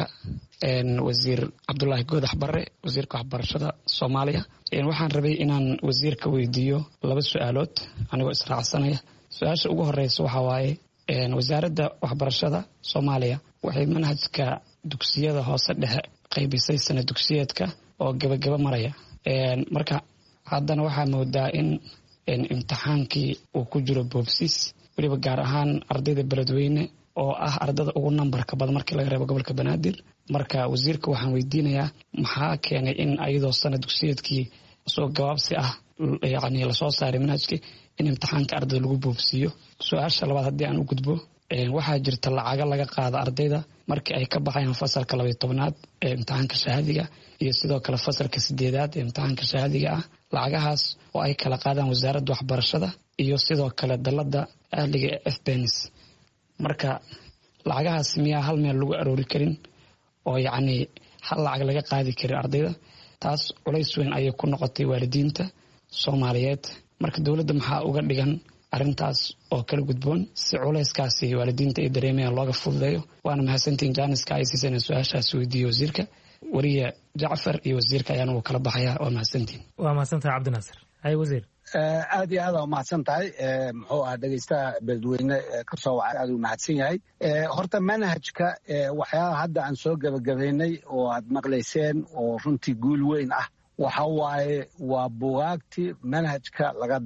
wasiir Cabdulaahi Goodax Barre, wasiirka waxbarashada Soomaaliya. waxaan rabay inaan wasiirka weydiiyo 2 su'aalood anigoo israacsanaya. su-aasha ugu horeysa waxa waaye wasaaradda waxbarashada Soomaaliya waxay manhajka dugsiyada hoose dhexe qaybisay sana dugsiyeedka oo gabagaba maraya. marka haddana waxaa moodaa in imtixaankii uu ku jiro boobsiis, weliba gaar ahaan ardayda Beledweyne oo ah ardada ugu nambarka badan markii laga reebo gobolka Banaadir. marka wasiirka waxaan weydiinayaa maxaa keenay in ayadoo sana dugsiyeedkii soo gabaabsi ah yacni lasoo saaray manhajkii in imtixaanka ardayda lagu boobsiiyo. su-aasha labaad haddii aan u gudbo, waxaa jirta lacaga laga qaada ardayda markii ay ka baxayaan fasalka 12aad ee imtixaanka shahaadiga iyo sidoo kale fasalka 8aad ee imtixaanka shahaadiga ah. lacagahaas oo ay kala qaadaan wasaaradda waxbarashada iyo sidoo kale dalada ahliga ee FBNS. marka lacagahaas miyaa hal meel lagu aroori karin oo yacni hal lacag laga qaadi karin ardayda? taas culays weyn ayay ku noqotay waalidiinta Soomaaliyeed. marka dowladda maxaa uga dhigan arrintaas oo kala gudboon si culayskaasi waalidiinta ay dareemayaan looga fududeeyo? waana mahadsantiin jaaniska ay siiseen su-aashaas weydiiyo wasiirka. wariye Jacfar iyo wasiirka ayaan ugu kala baxaya. waa mahadsantiin. waa mahadsantahay Cabdinaasir. hay wasiir. aad iyo aad waa mahadsan tahay. muxuu ah dhegaystaha Beledweyne ka soo wacay aad u mahadsan yahay. horta manhajka waxyaalaha hadda aan soo gabagabaynay oo aad maqlayseen oo runtii guul weyn ah waxa waaye waa buugaagtii manhajka laga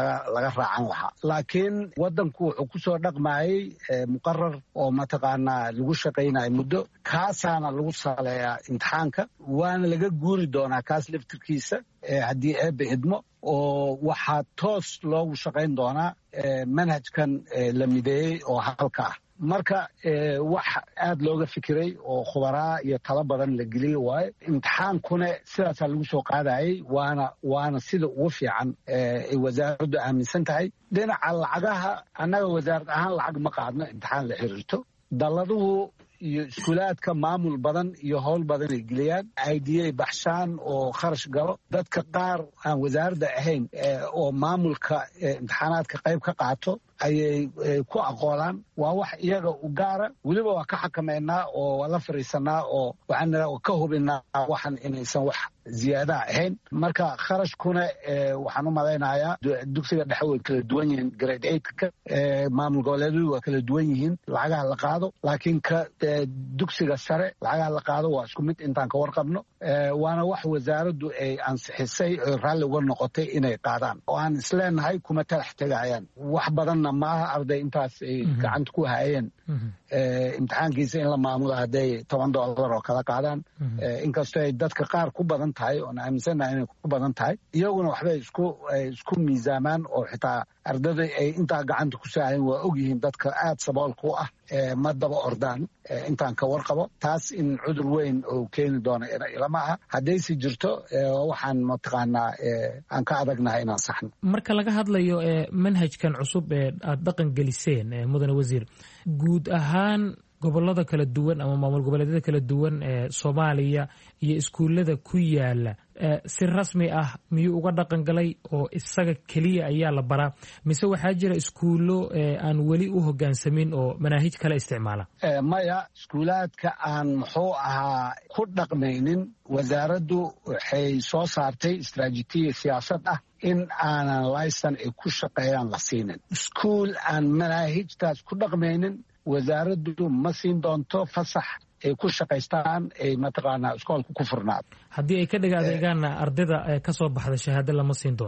raacan lahaa. laakiin wadanku wuxuu ku soo dhaqmayey muqarar oo mataqaanaa lagu shaqaynayo muddo, kaasaana lagu saleeyaa imtixaanka, waana laga guuri doonaa kaas laftirkiisa haddii eebbe idmo, oo waxaa toos loogu shaqayn doonaa manhajkan la mideeyey oo halka ah. marka wax aad looga fikiray oo khubaraa iyo talo badan la geliyey waaye. imtixaankuna sidaasaa lagu soo qaadayey, waana sida ugu fiican ay wasaaraddu aaminsan tahay. dhinaca lacagaha annaga wasaarad ahaan lacag ma qaadno imtixaan la xiriirto. dalladuhu iyo iskuulaadka maamul badan iyo howl badan ay geliyaan, idiyay baxshaan oo kharash galo. dadka qaar aan wasaaradda ahayn oo maamulka imtixaanaadka qayb ka qaato ayay ku aqoolaan. waa wax iyaga u gaara, weliba waa ka xakameynaa oo waa la fariisanaa oo waxaan ka hubinaa waxan inaysan wax ziyaadaha ahayn. marka kharashkuna waxaan u malaynayaa dugsiga dhexe way kala duwan yihiin, grade 8ka maamul goboleedyadu waa kala duwan yihiin lacagaha la qaado, laakiin ka dugsiga sare lacagaha la qaado waa isku mid intaan ka warqabno. waana wax wasaaraddu ay ansixisay oo raalli uga noqotay inay qaadaan, oo aan isleenahay kuma talax tegayaan. wax badanna maaha arday intaas ay gacanta ku hayeen imtixaankiisa in la maamulo hadday $10 oo kala qaadaan. inkastoo ay dadka qaar ku badan tahay oon aaminsanahay inay ku badan tahay, iyaguna waxbay isku miisaamaan oo xitaa ardada ay intaa gacanta ku saahayeen waa ogyihiin dadka aad saboolka u ah ma daba ordaan intaan ka warqabo. taas in cudur weyn oo keeni doona ilama aha. haddaysi jirto waxaan mataqaanaa aan ka adagnahay inaan saxno. marka laga hadlayo manhajkan cusub ee aad dhaqan geliseen mudane wasiir, guud ahaan gobolada kala duwan ama maamul goboleedyada kala duwan ee Soomaaliya iyo iskuulada ku yaala si rasmi ah miyuu uga dhaqan galay oo isaga kaliya ayaa la baraa, mise waxaa jira iskuulo aan weli u hoggaansamin oo manaahij kale isticmaala? maya, iskuulaadka aan muxuu ahaa ku dhaqmaynin, wasaaraddu waxay soo saartay istaraatiijiya siyaasad ah in aanan laysan ay ku shaqeeyaan la siinin. iskuul aan manaahijtaas ku dhaqmaynin wasaaraddu ma siin doonto fasax ay ku shaqaystaan ay mataqaanaa iskoolka ku furnaado. haddii ay ka dhiga adeegaana ardayda ka soo baxda shahaado lama siin doono?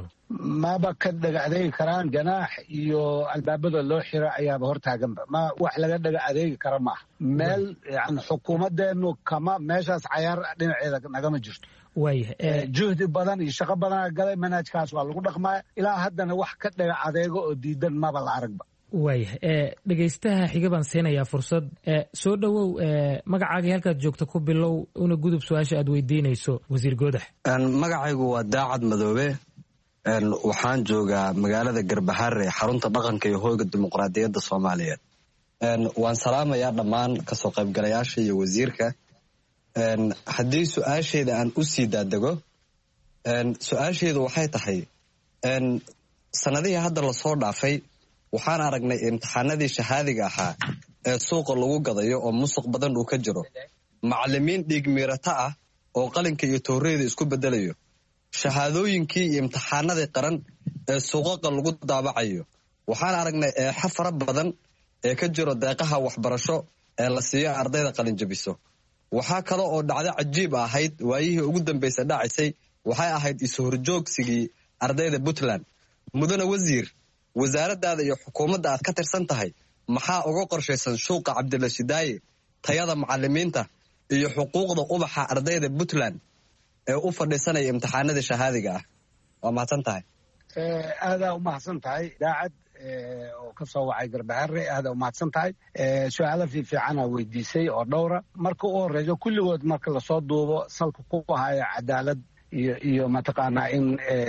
maba ka dhaga adeegi karaan. ganaax iyo albaabada loo xiro ayaaba hortaaganba. ma wax laga dhaga adeegi kara maaha. meel yani xukuumadeenu kama meeshaas cayaar dhinaceeda nagama jirto. juhdi badan iyo shaqo badanaa galay. manhajkaas waa lagu dhaqmaya. ilaa haddana wax ka dhaga adeego oo diidan maba la aragba. waaya dhegaystaha xiga baan siinayaa fursad. soo dhowow, magacaagii halkaad joogto ku bilow una gudub su-aasha aad weydiinayso wasiir Goodax. magacaygu waa Daacad Madoobe. waxaan joogaa magaalada Garbaharre, xarunta dhaqanka iyo hoyga dimuqraadiyadda Soomaaliyeed. waan salaamayaa dhammaan kasoo qaybgalayaasha iyo wasiirka. haddii su-aasheeda aan u sii daadego, su-aasheedu waxay tahay sanadihii hadda lasoo dhaafay waxaan aragnay imtixaanadii shahaadiga ahaa ee suuqa lagu gadayo oo musuq badan uu ka jiro. macallimiin dhiig miirata ah oo qalinka iyo towreeda isku bedelayo. shahaadooyinkii iyo imtixaanadii qaran ee suuqaqa lagu daabacayo. waxaan aragnay eexa fara badan ee ka jiro deeqaha waxbarasho ee la siiyo ardayda qalinjabiso. waxaa kale oo dhacdo cajiib ahayd waayihii ugu dambaysa dhacisay waxay ahayd is-horjoogsigii ardayda Puntland. mudane wasiir, wasaaraddaada iyo xukuumadda aad ka tirsan tahay maxaa uga qorshaysan suuqa Cabdilla Shidaaye, tayada macallimiinta iyo xuquuqda ubaxa ardayda Puntland ee u fadhiisanaya imtixaanada shahaadiga ah? waa mahadsan tahay. aadaa u mahadsan tahay Daacad oo ka soo wacay Garbaharre. aadaa u mahadsan tahay. su-aalo fiicanaa weydiisay oo dhowra. marka u horeyso kulligood marka lasoo duubo salka ku haya cadaalad iyo mataqaanaa in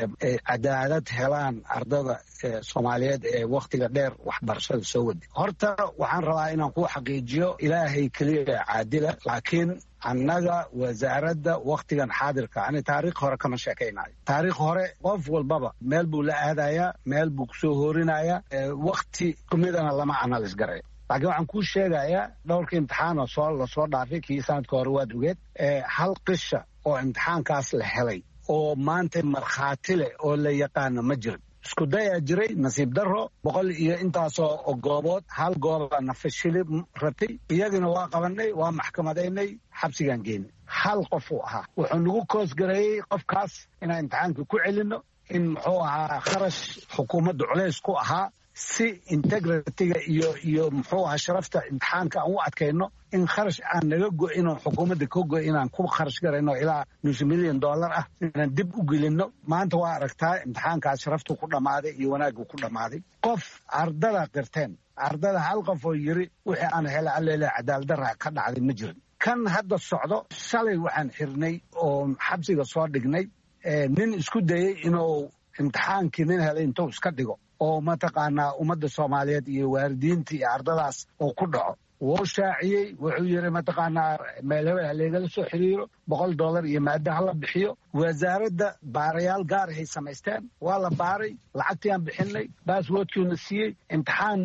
cadaalad helaan ardada Soomaaliyeed ee wakhtiga dheer waxbarashada soo wadi. horta waxaan rabaa inaan ku xaqiijiyo ilaahay keliya caadila, laakiin annaga wasaaradda wakhtigan xaadirka ani taariikh hore kama sheekaynayo. taariikh hore qof walbaba meel buu la aadayaa, meel buu kusoo hoorinayaa. wakhti kumidana lama analis garay. laakiin waxaan kuu sheegayaa dhowrka imtixaan oo lasoo dhaafay kii sanadka hore waad ogeed. hal qisha oo imtixaankaas la helay oo maanta markhaati leh oo la yaqaano ma jirin. isku dayaa jiray, nasiib daro 100 iyo intaasoo goobood. hal gooba nafashili ratay, iyagina waa qabanay, waa maxkamadaynay, xabsigaan geynay. hal qof uu ahaa. wuxuu nagu koosgareeyey qofkaas inaan imtixaanka ku celinno, in muxuu ahaa kharash xukuumadda culays ku ahaa, si integritiga iyo muxuu ahaa sharafta imtixaanka aan u adkayno, in kharash aan naga go'in oo xukuumadda ka go'in inaan ku kharash garayno ilaa $1 milyan ah inaan dib u gelinno. maanta waa aragtaa imtixaankaas sharaftu ku dhammaaday iyo wanaaggu ku dhammaaday. qof ardada qirteen, ardada hal qof oo yiri wixii aan hela alleele cadaaladdarra ka dhacday ma jirin. kan hadda socdo, shalay waxaan xirnay oo xabsiga soo dhignay nin isku dayey inuu imtixaankii nin helay intuu iska dhigo oo mataqaanaa ummadda Soomaaliyeed iyo waalidiinta iyo ardadaas oo ku dhaco. wuu shaaciyey, wuxuu yiri mataqaanaa meel hebel haleegala soo xiriiro, $100 iyo maada hala bixiyo. wasaaradda baarayaal gaar ahay samaysteen, waa la baaray, lacagtii aan bixinay, baaswoodkiina siiyey. imtixaan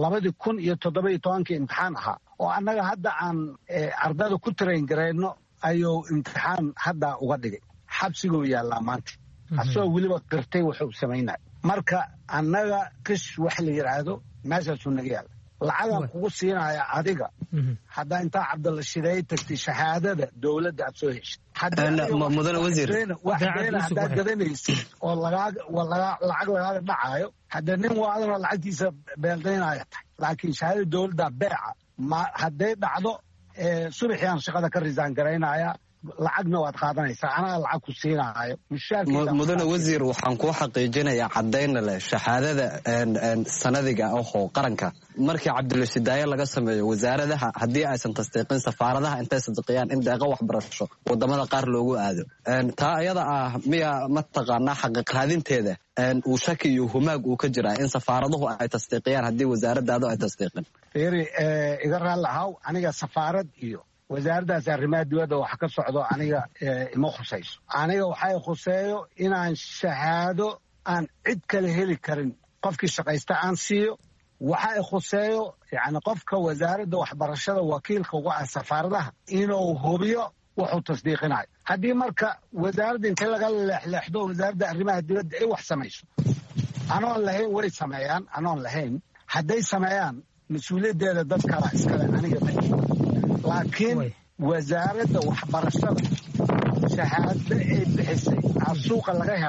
2017 imtixaan ahaa oo annaga hadda aan ardada ku train garayno ayuu imtixaan hadda uga dhigay. xabsiguu yaallaa maanta asagoo weliba qirtay wuxuu samaynaya. marka annaga qish wax la yidhaahdo meeshaasuu naga yaalla. lacagaan kugu siinaya adiga haddaa intaa Cabdilla Shidaaye tagtay shahaadada dowladda aad soo heshid. mudane wasiir, haddaad gadanaysid oo lacag lagaaga dhacaayo, hadda nin waadanoo lacagtiisa beeldaynaya tahay. laakiin shahaadada dowladda beeca hadday dhacdo subaxiyaan shaqada ka risaan garaynaya, lacagna waad qaadanaysaa, anaa lacag ku siinaayo. mudane wasiir, waxaan kuu xaqiijinayaa caddayna leh shahaadada sanadiga ahoo qaranka markii Cabdilla Shidaaye laga sameeyo wasaaradaha, haddii aysan tasdiiqin safaaradaha intay sadaqiyaan in deeqa waxbarasho wadamada qaar loogu aado. taa ayada ah miya mataqaanaa xaqiiq raadinteeda uu shaki iyo humaag uu ka jiraa in safaaraduhu ay tasdiiqiyaan haddii wasaaraddaadu ay tasdiiqin? fiiri, iga raalli ahaw, aniga safaarad iyo wasaaraddaas arrimaha dibadda wax ka socdo aniga ima khusayso. aniga waxay khuseeyo inaan shahaado aan cid kale heli karin qofkii shaqaysta aan siiyo. waxay khuseeyo yani qofka wasaaradda waxbarashada wakiilka uga ah safaaradaha inuu hubiyo wuxuu tasdiiqinayo. haddii marka wasaaradda inta laga leexleexdo wasaaradda arrimaha dibadda ay wax samayso anoon lahayn, way sameeyaan anoon lahayn. hadday sameeyaan mas-uuliyaddeeda dad kala iskale, aniga ma. laakiin wasaaradda waxbarashada shahaado ay bixisay suuqa laga helaa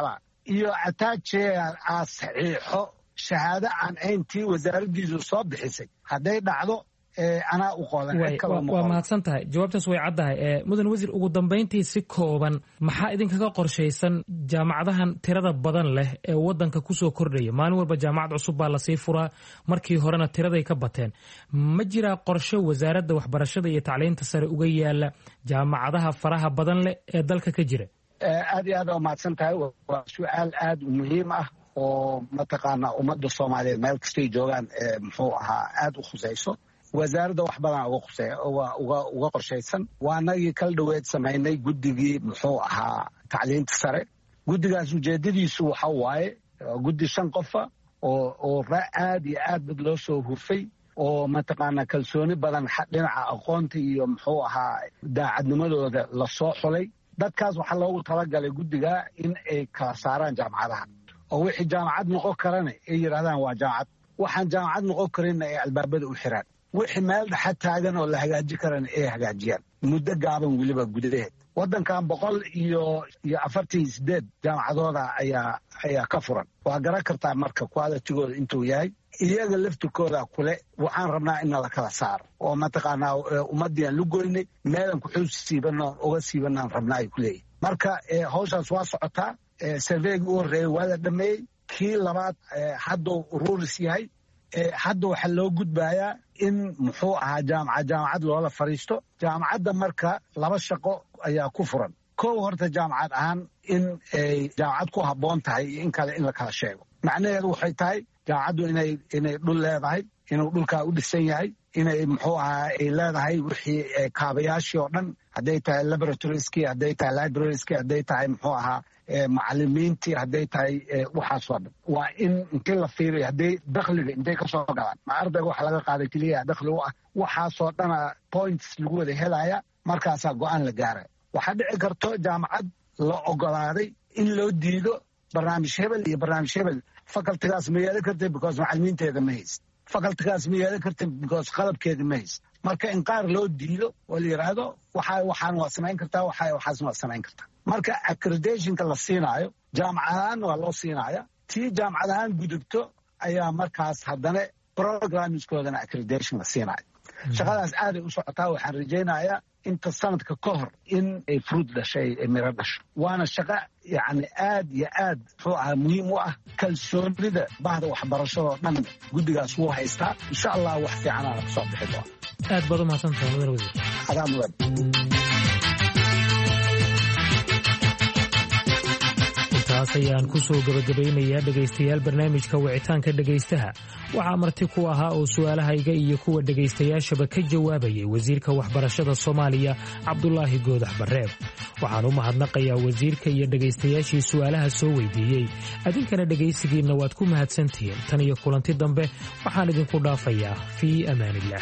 iyo ataaje aa saxiixo shahaado aan ayntii wasaaraddiisu soo bixisay hadday dhacdo anaa u qoodan. waa mahadsan tahay, jawaabtaas way caddahay. mudan wasiir, ugu dambayntii si kooban maxaa idinkaga qorshaysan jaamacadahan tirada badan leh ee wadanka kusoo kordhaya? maalin walba jaamacad cusub baa lasii furaa, markii horena tiraday ka bateen. ma jiraa qorshe wasaaradda waxbarashada iyo tacliinta sare uga yaala jaamacadaha faraha badan leh ee dalka ka jira? aad iyo aad aa mahadsan tahay. waa su-aal aad u muhiim ah oo mataqaanaa ummadda soomaaliyeed meel kastay joogaan muxuu ahaa aad u khusayso. wasaaradda wax badan uga qorshaysan. waa anagii kala dhoweed samaynay guddigii muxuu ahaa tacliinta sare. guddigaas ujeedadiisu waxa waaye guddi 5 qofa oo aad iyo aad bad loo soo hufay oo mataqaanaa kalsooni badan dhinaca aqoonta iyo muxuu ahaa daacadnimadooda lasoo xulay. dadkaas waxaa loogu talagalay guddiga in ay kala saaraan jaamacadaha, oo wixii jaamacad noqon karana ay yidhahdaan waa jaamacad, waxaan jaamacad noqon karinna ay albaabada u xiraan, wixii meel dhexa taagan oo la hagaaji karana ay hagaajiyaan muddo gaaban weliba gudaheed. waddankan 148 jaamacadooda ayaa ka furan. waa garan kartaa marka qualitigooda intuu yahay. iyaga laftirkooda kule waxaan rabnaa in la kala saaro oo mataqaanaa ummaddiiaan lu goynay meelan uga siibanaan rabnaa ay ku leeyihin. marka hawshaas waa socotaa. surveyga u horreeyey waa la dhameeyey. kii labaad hadduu ururis yahay. hadda waxaa loo gudbayaa in muxuu ahaa jaamacad loola fadhiisto. jaamacadda marka 2 shaqo ayaa ku furan. kow horta jaamacad ahaan in ay jaamacad ku habboon tahay iyo in kale in la kala sheego. macnaheedu waxay tahay jaamacaddu inay dhul leedahay, inuu dhulkaa u dhisan yahay, inay muxuu ahaa ay leedahay wixii kaabayaashii oo dhan, hadday tahay laboratorieski, hadday tahay librarieski, hadday tahay muxuu ahaa macalimiintii, hadday tahay waxaasoo dhan. waa in intii la fiiriyo hadday dakhliga intay ka soo galaan, ma ardayga wax laga qaaday keliya dakhli u ah, waxaasoo dhana points lagu wada helaya, markaasaa go-aan la gaaraya. waxaa dhici karto jaamacad la ogolaaday in loo diido barnaamij hebel iyo barnaamij hebel. facultigaas ma yeelan kartid because macalimiinteeda ma hayst. facultigaas ma yeelan kartid because qalabkeeda ma hayst. marka in qaar loo diido oo la yidhaahdo waxaan waa samayn kartaa, waxaasna waa samayn kartaa. marka accreditationka la siinaayo jaamacadahaan waa loo siinaya. tii jaamacadahaan gudubto ayaa markaas haddana programskoodana accreditation la siinaayo. shaqadaas aaday u socotaa. waxaan rajaynayaa inta sanadka ka hor in ay fruit dhashay, ay miro dhasho. waana shaqo yani aad iyo aad muxuu ahaa muhiim u ah. kalsoonida bahda waxbarashadoo dhan guddigaas wuu haystaa. insha allah wax fiicana la kasoo bixi doona. aad baad u mahadsantahay mudan wasiir. adaa mudan. taas ayaan ku soo gabagabaynayaa dhegaystayaal barnaamijka wicitaanka dhegaystaha. waxaa marti ku ahaa oo su'aalahayga iyo kuwa dhegaystayaashaba ka jawaabayay wasiirka waxbarashada Soomaaliya Cabdulaahi Goodax Bareeb. waxaan u mahadnaqayaa wasiirka iyo dhegaystayaashii su'aalaha soo weydiiyey. adinkana dhegaysigiinna waad ku mahadsantihiin. tan iyo kulanti dambe waxaan idinku dhaafayaa fii amaanillaah.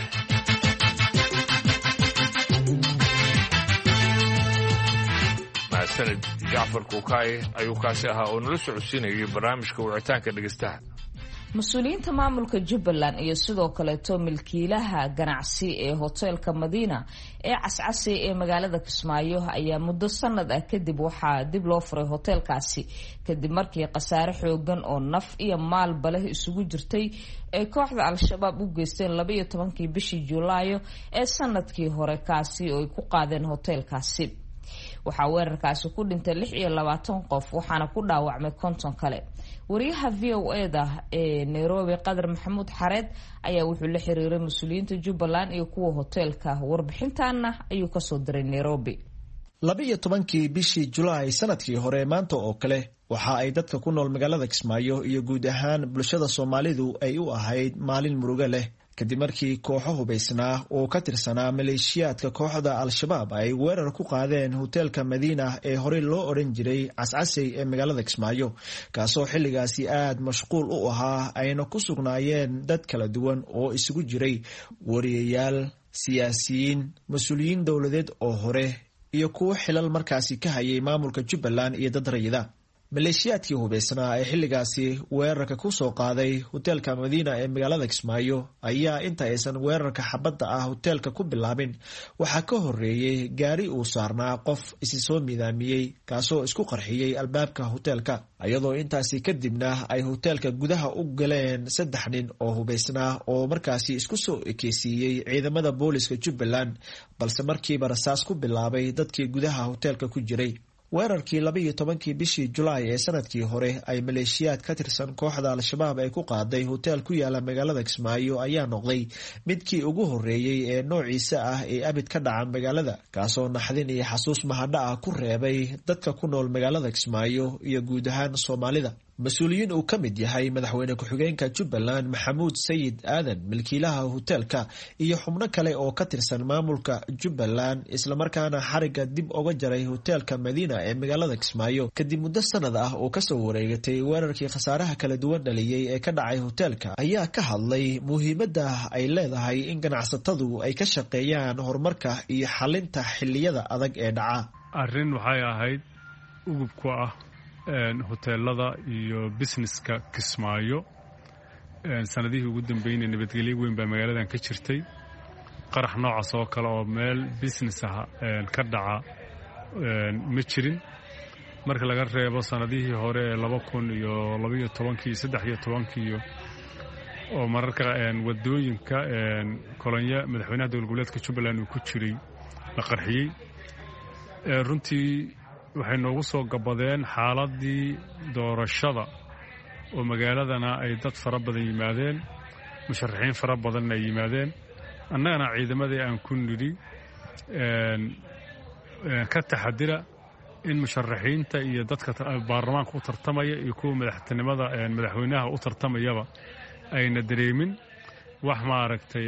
sanad Jaafar Kuukay ayuu kaasi ahaa oo nala socodsiinayay barnaamijka wicitaanka dhegaystaha. mas-uuliyiinta maamulka Jubbaland iyo sidoo kaleeto milkiilaha ganacsi ee hoteelka Madiina ee cascasi ee magaalada Kismaayo ayaa muddo sanad ah kadib waxaa dib loo furay hoteelkaasi kadib markii khasaare xoogan oo naf iyo maalba leh isugu jirtay ay kooxda Al-Shabaab u geysteen 12 bishii Julaayo ee sanadkii hore kaasi oo ay ku qaadeen hoteelkaasi. waxaa weerarkaasi ku dhintay 26 qof waxaana ku dhaawacmay 50 kale. wariyaha VOA-da ee Nairobi Qadar Maxamuud Xareed ayaa wuxuu la xiriiray mas-uuliyiinta Jubbaland iyo kuwa hoteelka. warbixintaana ayuu ka soo diray Nairobi. 12 bishii Julaay sanadkii hore maanta oo kale waxa ay dadka ku nool magaalada Kismaayo iyo guud ahaan bulshada Soomaalidu ay u ahayd maalin murugo leh kadib markii kooxo hubaysnaa oo ka tirsanaa maleeshiyaadka kooxda Al-Shabaab ay weerar ku qaadeen hoteelka Madiina ee hore loo oran jiray Cascasey ee magaalada Kismaayo kaasoo xilligaasi aad mashquul u ahaa ayna ku sugnaayeen dad kala duwan oo isugu jiray wariyayaal, siyaasiyiin, mas-uuliyiin dowladeed oo hore iyo kuwo xilal markaasi ka hayay maamulka Jubbaland iyo dad rayida. maleeshiyaadkii hubaysnaa ee xilligaasi weerarka ku soo qaaday hoteelka madiina ee magaalada kismaayo ayaa inta aysan weerarka xabadda ah hoteelka ku bilaabin waxaa ka horeeyey gaari uu saarnaa qof isi soo midaamiyey kaasoo isku qarxiyey albaabka hoteelka iyadoo intaasi kadibna ay hoteelka gudaha u galeen 3 nin oo hubaysnaa oo markaasi isku soo ekeysiiyey ciidamada booliska Jubbaland balse markiiba rasaas ku bilaabay dadkii gudaha hoteelka ku jiray. weerarkii 12 bishii Julaay ee sanadkii hore ay maleeshiyaad ka tirsan kooxda Al-Shabaab ay ku qaaday hotel ku yaala magaalada Kismaayo ayaa noqday midkii ugu horeeyay ee noociisa ah ee abid ka dhaca magaalada kaasoo naxdin iyo xasuus mahadha ah ku reebay dadka ku nool magaalada Kismaayo iyo guud ahaan Soomaalida. mas-uuliyiin uu ka mid yahay madaxweyne ku-xigeenka Jubbaland Maxamuud Sayid Aadan milkiilaha hoteelka iyo xubno kale oo ka tirsan maamulka Jubbaland isla markaana xariga dib uga jaray hoteelka Madiina ee magaalada Kismaayo kadib muddo sanad ah oo ka soo wareegatay weerarkii khasaaraha kala duwan dhaliyay ee ka dhacay hoteelka ayaa ka hadlay muhiimadda ay leedahay in ganacsatadu ay ka shaqeeyaan horumarka iyo xalinta xilliyada adag ee dhaca. arrin waxay ahayd ugub ku ah hoteelada iyo businesska Kismaayo sanadihii ugu dambeeyay nabadgelyo weyn baa magaaladan ka jirtay. qarax noocaas oo kale oo meel business ah ka dhaca ma jirin marka laga reebo sanadihii hore ee 2012 oo mararka wadooyinka kolonya madaxweynaha dowlad goboleedka Jubbaland uu ku jiray la qarxiyay. runtii waxay noogu soo gabadeen xaaladii doorashada oo magaaladana ay dad fara badan yimaadeen musharaxiin fara badan ay yimaadeen annagana ciidamadii aan ku nidhi ka taxadira in musharaxiinta iyo dadka baarlamaanka u tartamaya iyo kuwa madaxtinimada madaxweynaha u tartamayaba ayna dareemin wax maaragtay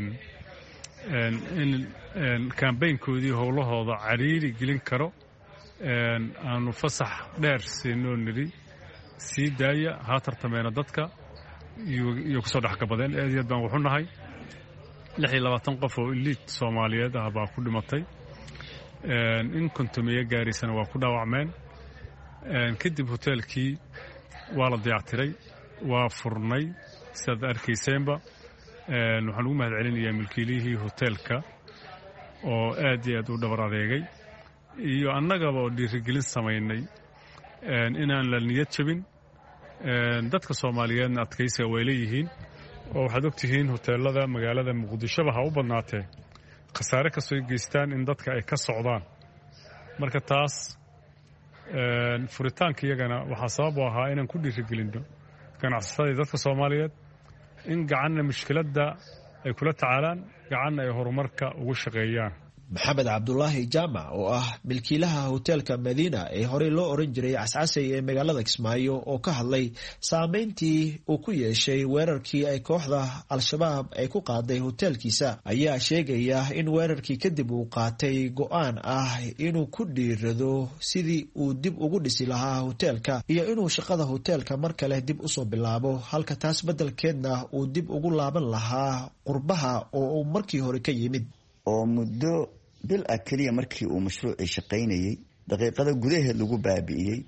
in campaignkoodii howlahooda cariiri gelin karo. aanu fasax dheer siinoo nidhi sii daaya ha tartameena dadka iyo kusoo dhexgabadeen. aad iyo aad baan wuxu nahay 26 qof oo elite Soomaaliyeed ah baa ku dhimatay in kontomiye gaariisana waa ku dhaawacmeen. kadib hoteelkii waa la dayactiray waa furnay sidaad arkayseenba. waxaan ugu mahad celinayaa milkiilihii hoteelka oo aad iyo aad u dhabar adeegay iyo annagaba oo dhiirigelin samaynay inaan la niyad jabin. dadka Soomaaliyeedna adkaysiga way leeyihiin oo waxaad ogtihiin hoteelada magaalada Muqdisho ha u badnaatee khasaare ka soo geystaan in dadka ay ka socdaan. marka taas furitaanka iyagana waxaa sabab u ahaa inaan ku dhiirigelinno ganacsatada dadka Soomaaliyeed in gacanna mushkiladda ay kula tacaalaan gacanna ay horumarka ugu shaqeeyaan. maxamed cabdulaahi jaamac oo ah milkiilaha hoteelka Madiina ee horey loo oran jiray Cascasay ee magaalada Kismaayo oo ka hadlay saameyntii uu ku yeeshay weerarkii ay kooxda Al-Shabaab ay ku qaaday hoteelkiisa ayaa sheegaya in weerarkii kadib uu qaatay go'aan ah inuu ku dhiirado sidii uu dib ugu dhisi lahaa hoteelka iyo inuu shaqada hoteelka mar kale dib u soo bilaabo halka taas beddelkeedna uu dib ugu laaban lahaa qurbaha oo uu markii hore ka yimid. oo muddo bil ah kaliya markii uu mashruucii shaqaynayay daqiiqada gudaheed lagu baabi'iyey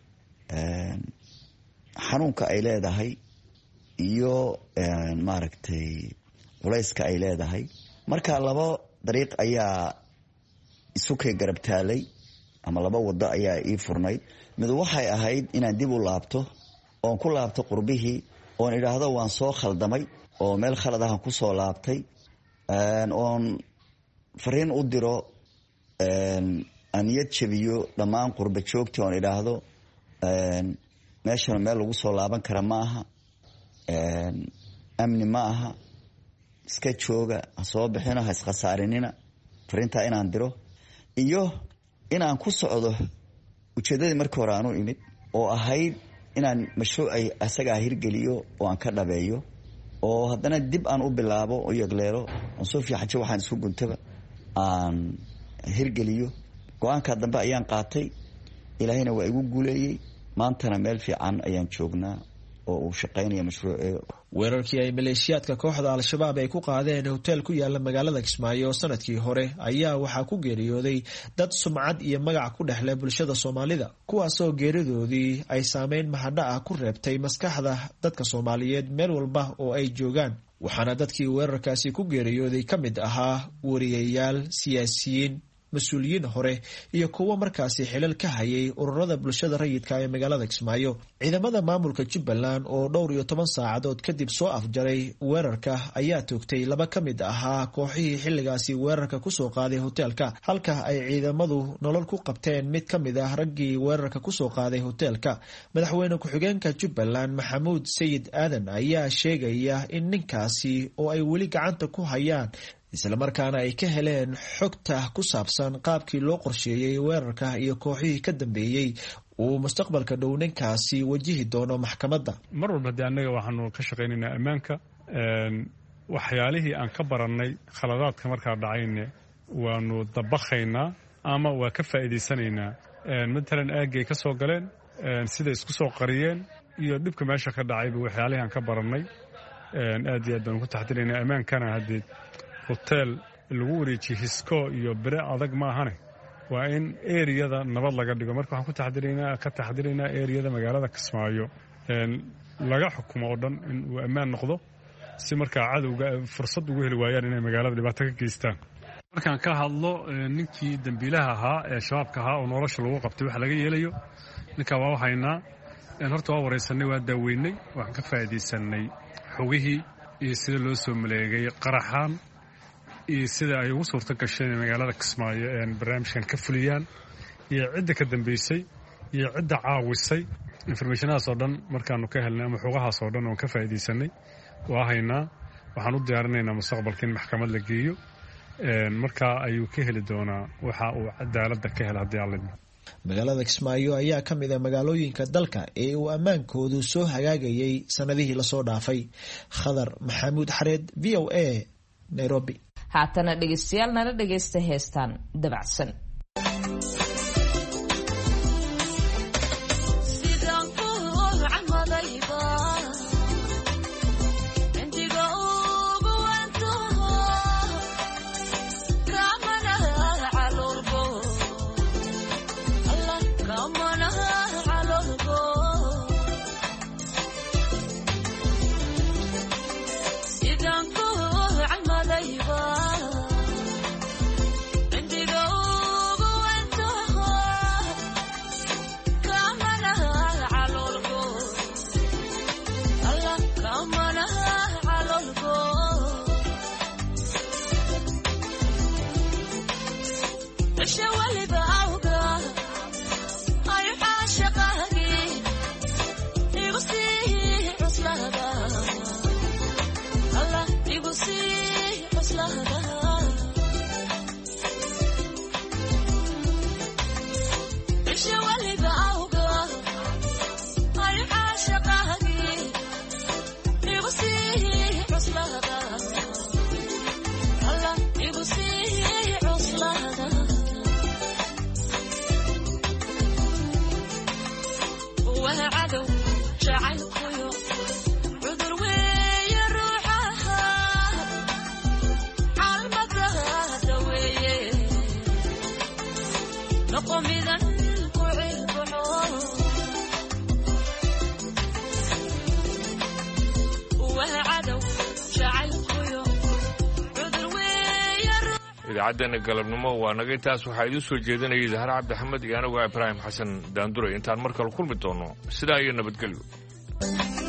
xanuunka ay leedahay iyo maaragtay culayska ay leedahay. marka 2 dariiq ayaa isu kay garab taalay ama 2 wado ayaa ii furnay. mid waxay ahayd inaan dib u laabto oon ku laabto qurbihii oon idhaahdo waan soo khaldamay oo meel khalad ah ku soo laabtay oon fariin u diro aan niyad jabiyo dhammaan qurba joogtii oon idhaahdo meeshan meel lagu soo laaban kara ma aha amni ma aha iska jooga ha soo bixino ha iskhasaarinina fariintaa inaan diro iyo inaan ku socdo ujeeddadii markii hore aanu imid oo ahayd inaan mashruucay asagaa hirgeliyo oo aan ka dhabeeyo oo haddana dib aan u bilaabo oo yagleelo oo soo fiixajo waxaan isku guntaba aan hirgeliyo. go-aanka dambe ayaan qaatay ilaahayna waa igu guuleeyey maantana meel fiican ayaan joognaa oo uu shaqaynaya mashruuc. weerarkii ay maleeshiyaadka kooxda al-shabaab ay ku qaadeen hotel ku yaala magaalada Kismaayo sanadkii hore ayaa waxaa ku geeriyooday dad sumcad iyo magac ku dhexleh bulshada Soomaalida, kuwaasoo geeridoodii ay saameyn mahadha ah ku reebtay maskaxda dadka Soomaaliyeed meel walba oo ay joogaan. waxaana dadkii weerarkaasi ku geeriyooday ka mid ahaa wariyayaal, siyaasiyiin, mas-uuliyiin hore iyo kuwo markaasi xilal ka hayay ururada bulshada rayidka ee magaalada Kismaayo. ciidamada maamulka Jubbaland oo dhowr iyo 10 saacadood kadib soo afjaray weerarka ayaa toogtay 2 ka mid ahaa kooxihii xilligaasi weerarka kusoo qaaday hoteelka, halka ay ciidamadu nolol ku qabteen mid ka mid ah raggii weerarka kusoo qaaday hoteelka. madaxweyne ku-xigeenka Jubbaland Maxamuud Sayid Aadan ayaa sheegaya in ninkaasi oo ay weli gacanta ku hayaan isla markaana ay ka heleen xogta ku saabsan qaabkii loo qorsheeyay weerarka iyo kooxihii ka dambeeyay uu mustaqbalka dhow ninkaasi wajihi doono maxkamadda. mar walba dee annaga waxaanu ka shaqaynaynaa ammaanka, waxyaalihii aan ka barannay khaladaadka markaa dhacayne waanu dabakhaynaa ama waa ka faa'iidaysanaynaa. matalan aagay ka soo galeen, siday isku soo qariyeen iyo dhibka meesha ka dhacayba waxyaalihii aan ka barannay aad iyo aad baanu ku taxdirinaynaa. ammaankana haddii hotel lagu wareejiye hisko iyo bere adag ma ahane, waa in eriyada nabad laga dhigo. marka waxaan ka taxdiraynaa eriyada magaalada Kismaayo laga xukumo oo dhan in uu ammaan noqdo, si markaa cadowga fursad ugu heli waayaan inay magaalada dhibaato ka geystaan. markaan ka hadlo ninkii dambiilaha ahaa ee shabaabka ahaa oo nolosha lagu qabtay waxa laga yeelayo, ninkaa waa haynaa. horta waa waraysanay, waa daaweynay, waxaan ka faa'iidaysanay xogihii iyo sida loo soo maleegay qaraxaan iyo sida ay ugu suurto gasheen magaalada Kismaayo barnaamijkan ka fuliyaan iyo cidda ka dambeysay iyo cidda caawisay. informationaas oo dhan markaanu ka helnay ama xogahaas oo dhan oo ka faa'iidaysanay waa haynaa. waxaan u diyaarinaynaa mustaqbalka in maxkamad la geeyo, markaa ayuu ka heli doonaa waxa uu cadaaladda ka hela haddii alla. magaalada Kismaayo ayaa ka mid ah magaalooyinka dalka ee uu ammaankoodu soo hagaagayay sanadihii lasoo dhaafay. Khadar Maxamuud Xareed, VOA, Nairobi. haatana dhegaystayaal nala dhagaysta heestaan dabacsan. idaacaddeena galabnimo waa naga intaas. waxaa idiin soo jeedinayay Zahra Cabdixamed iyo anigu Ibraahim Xasan Daandure. intaan mar kale kulmi doono sidaa iyo nabadgelyo.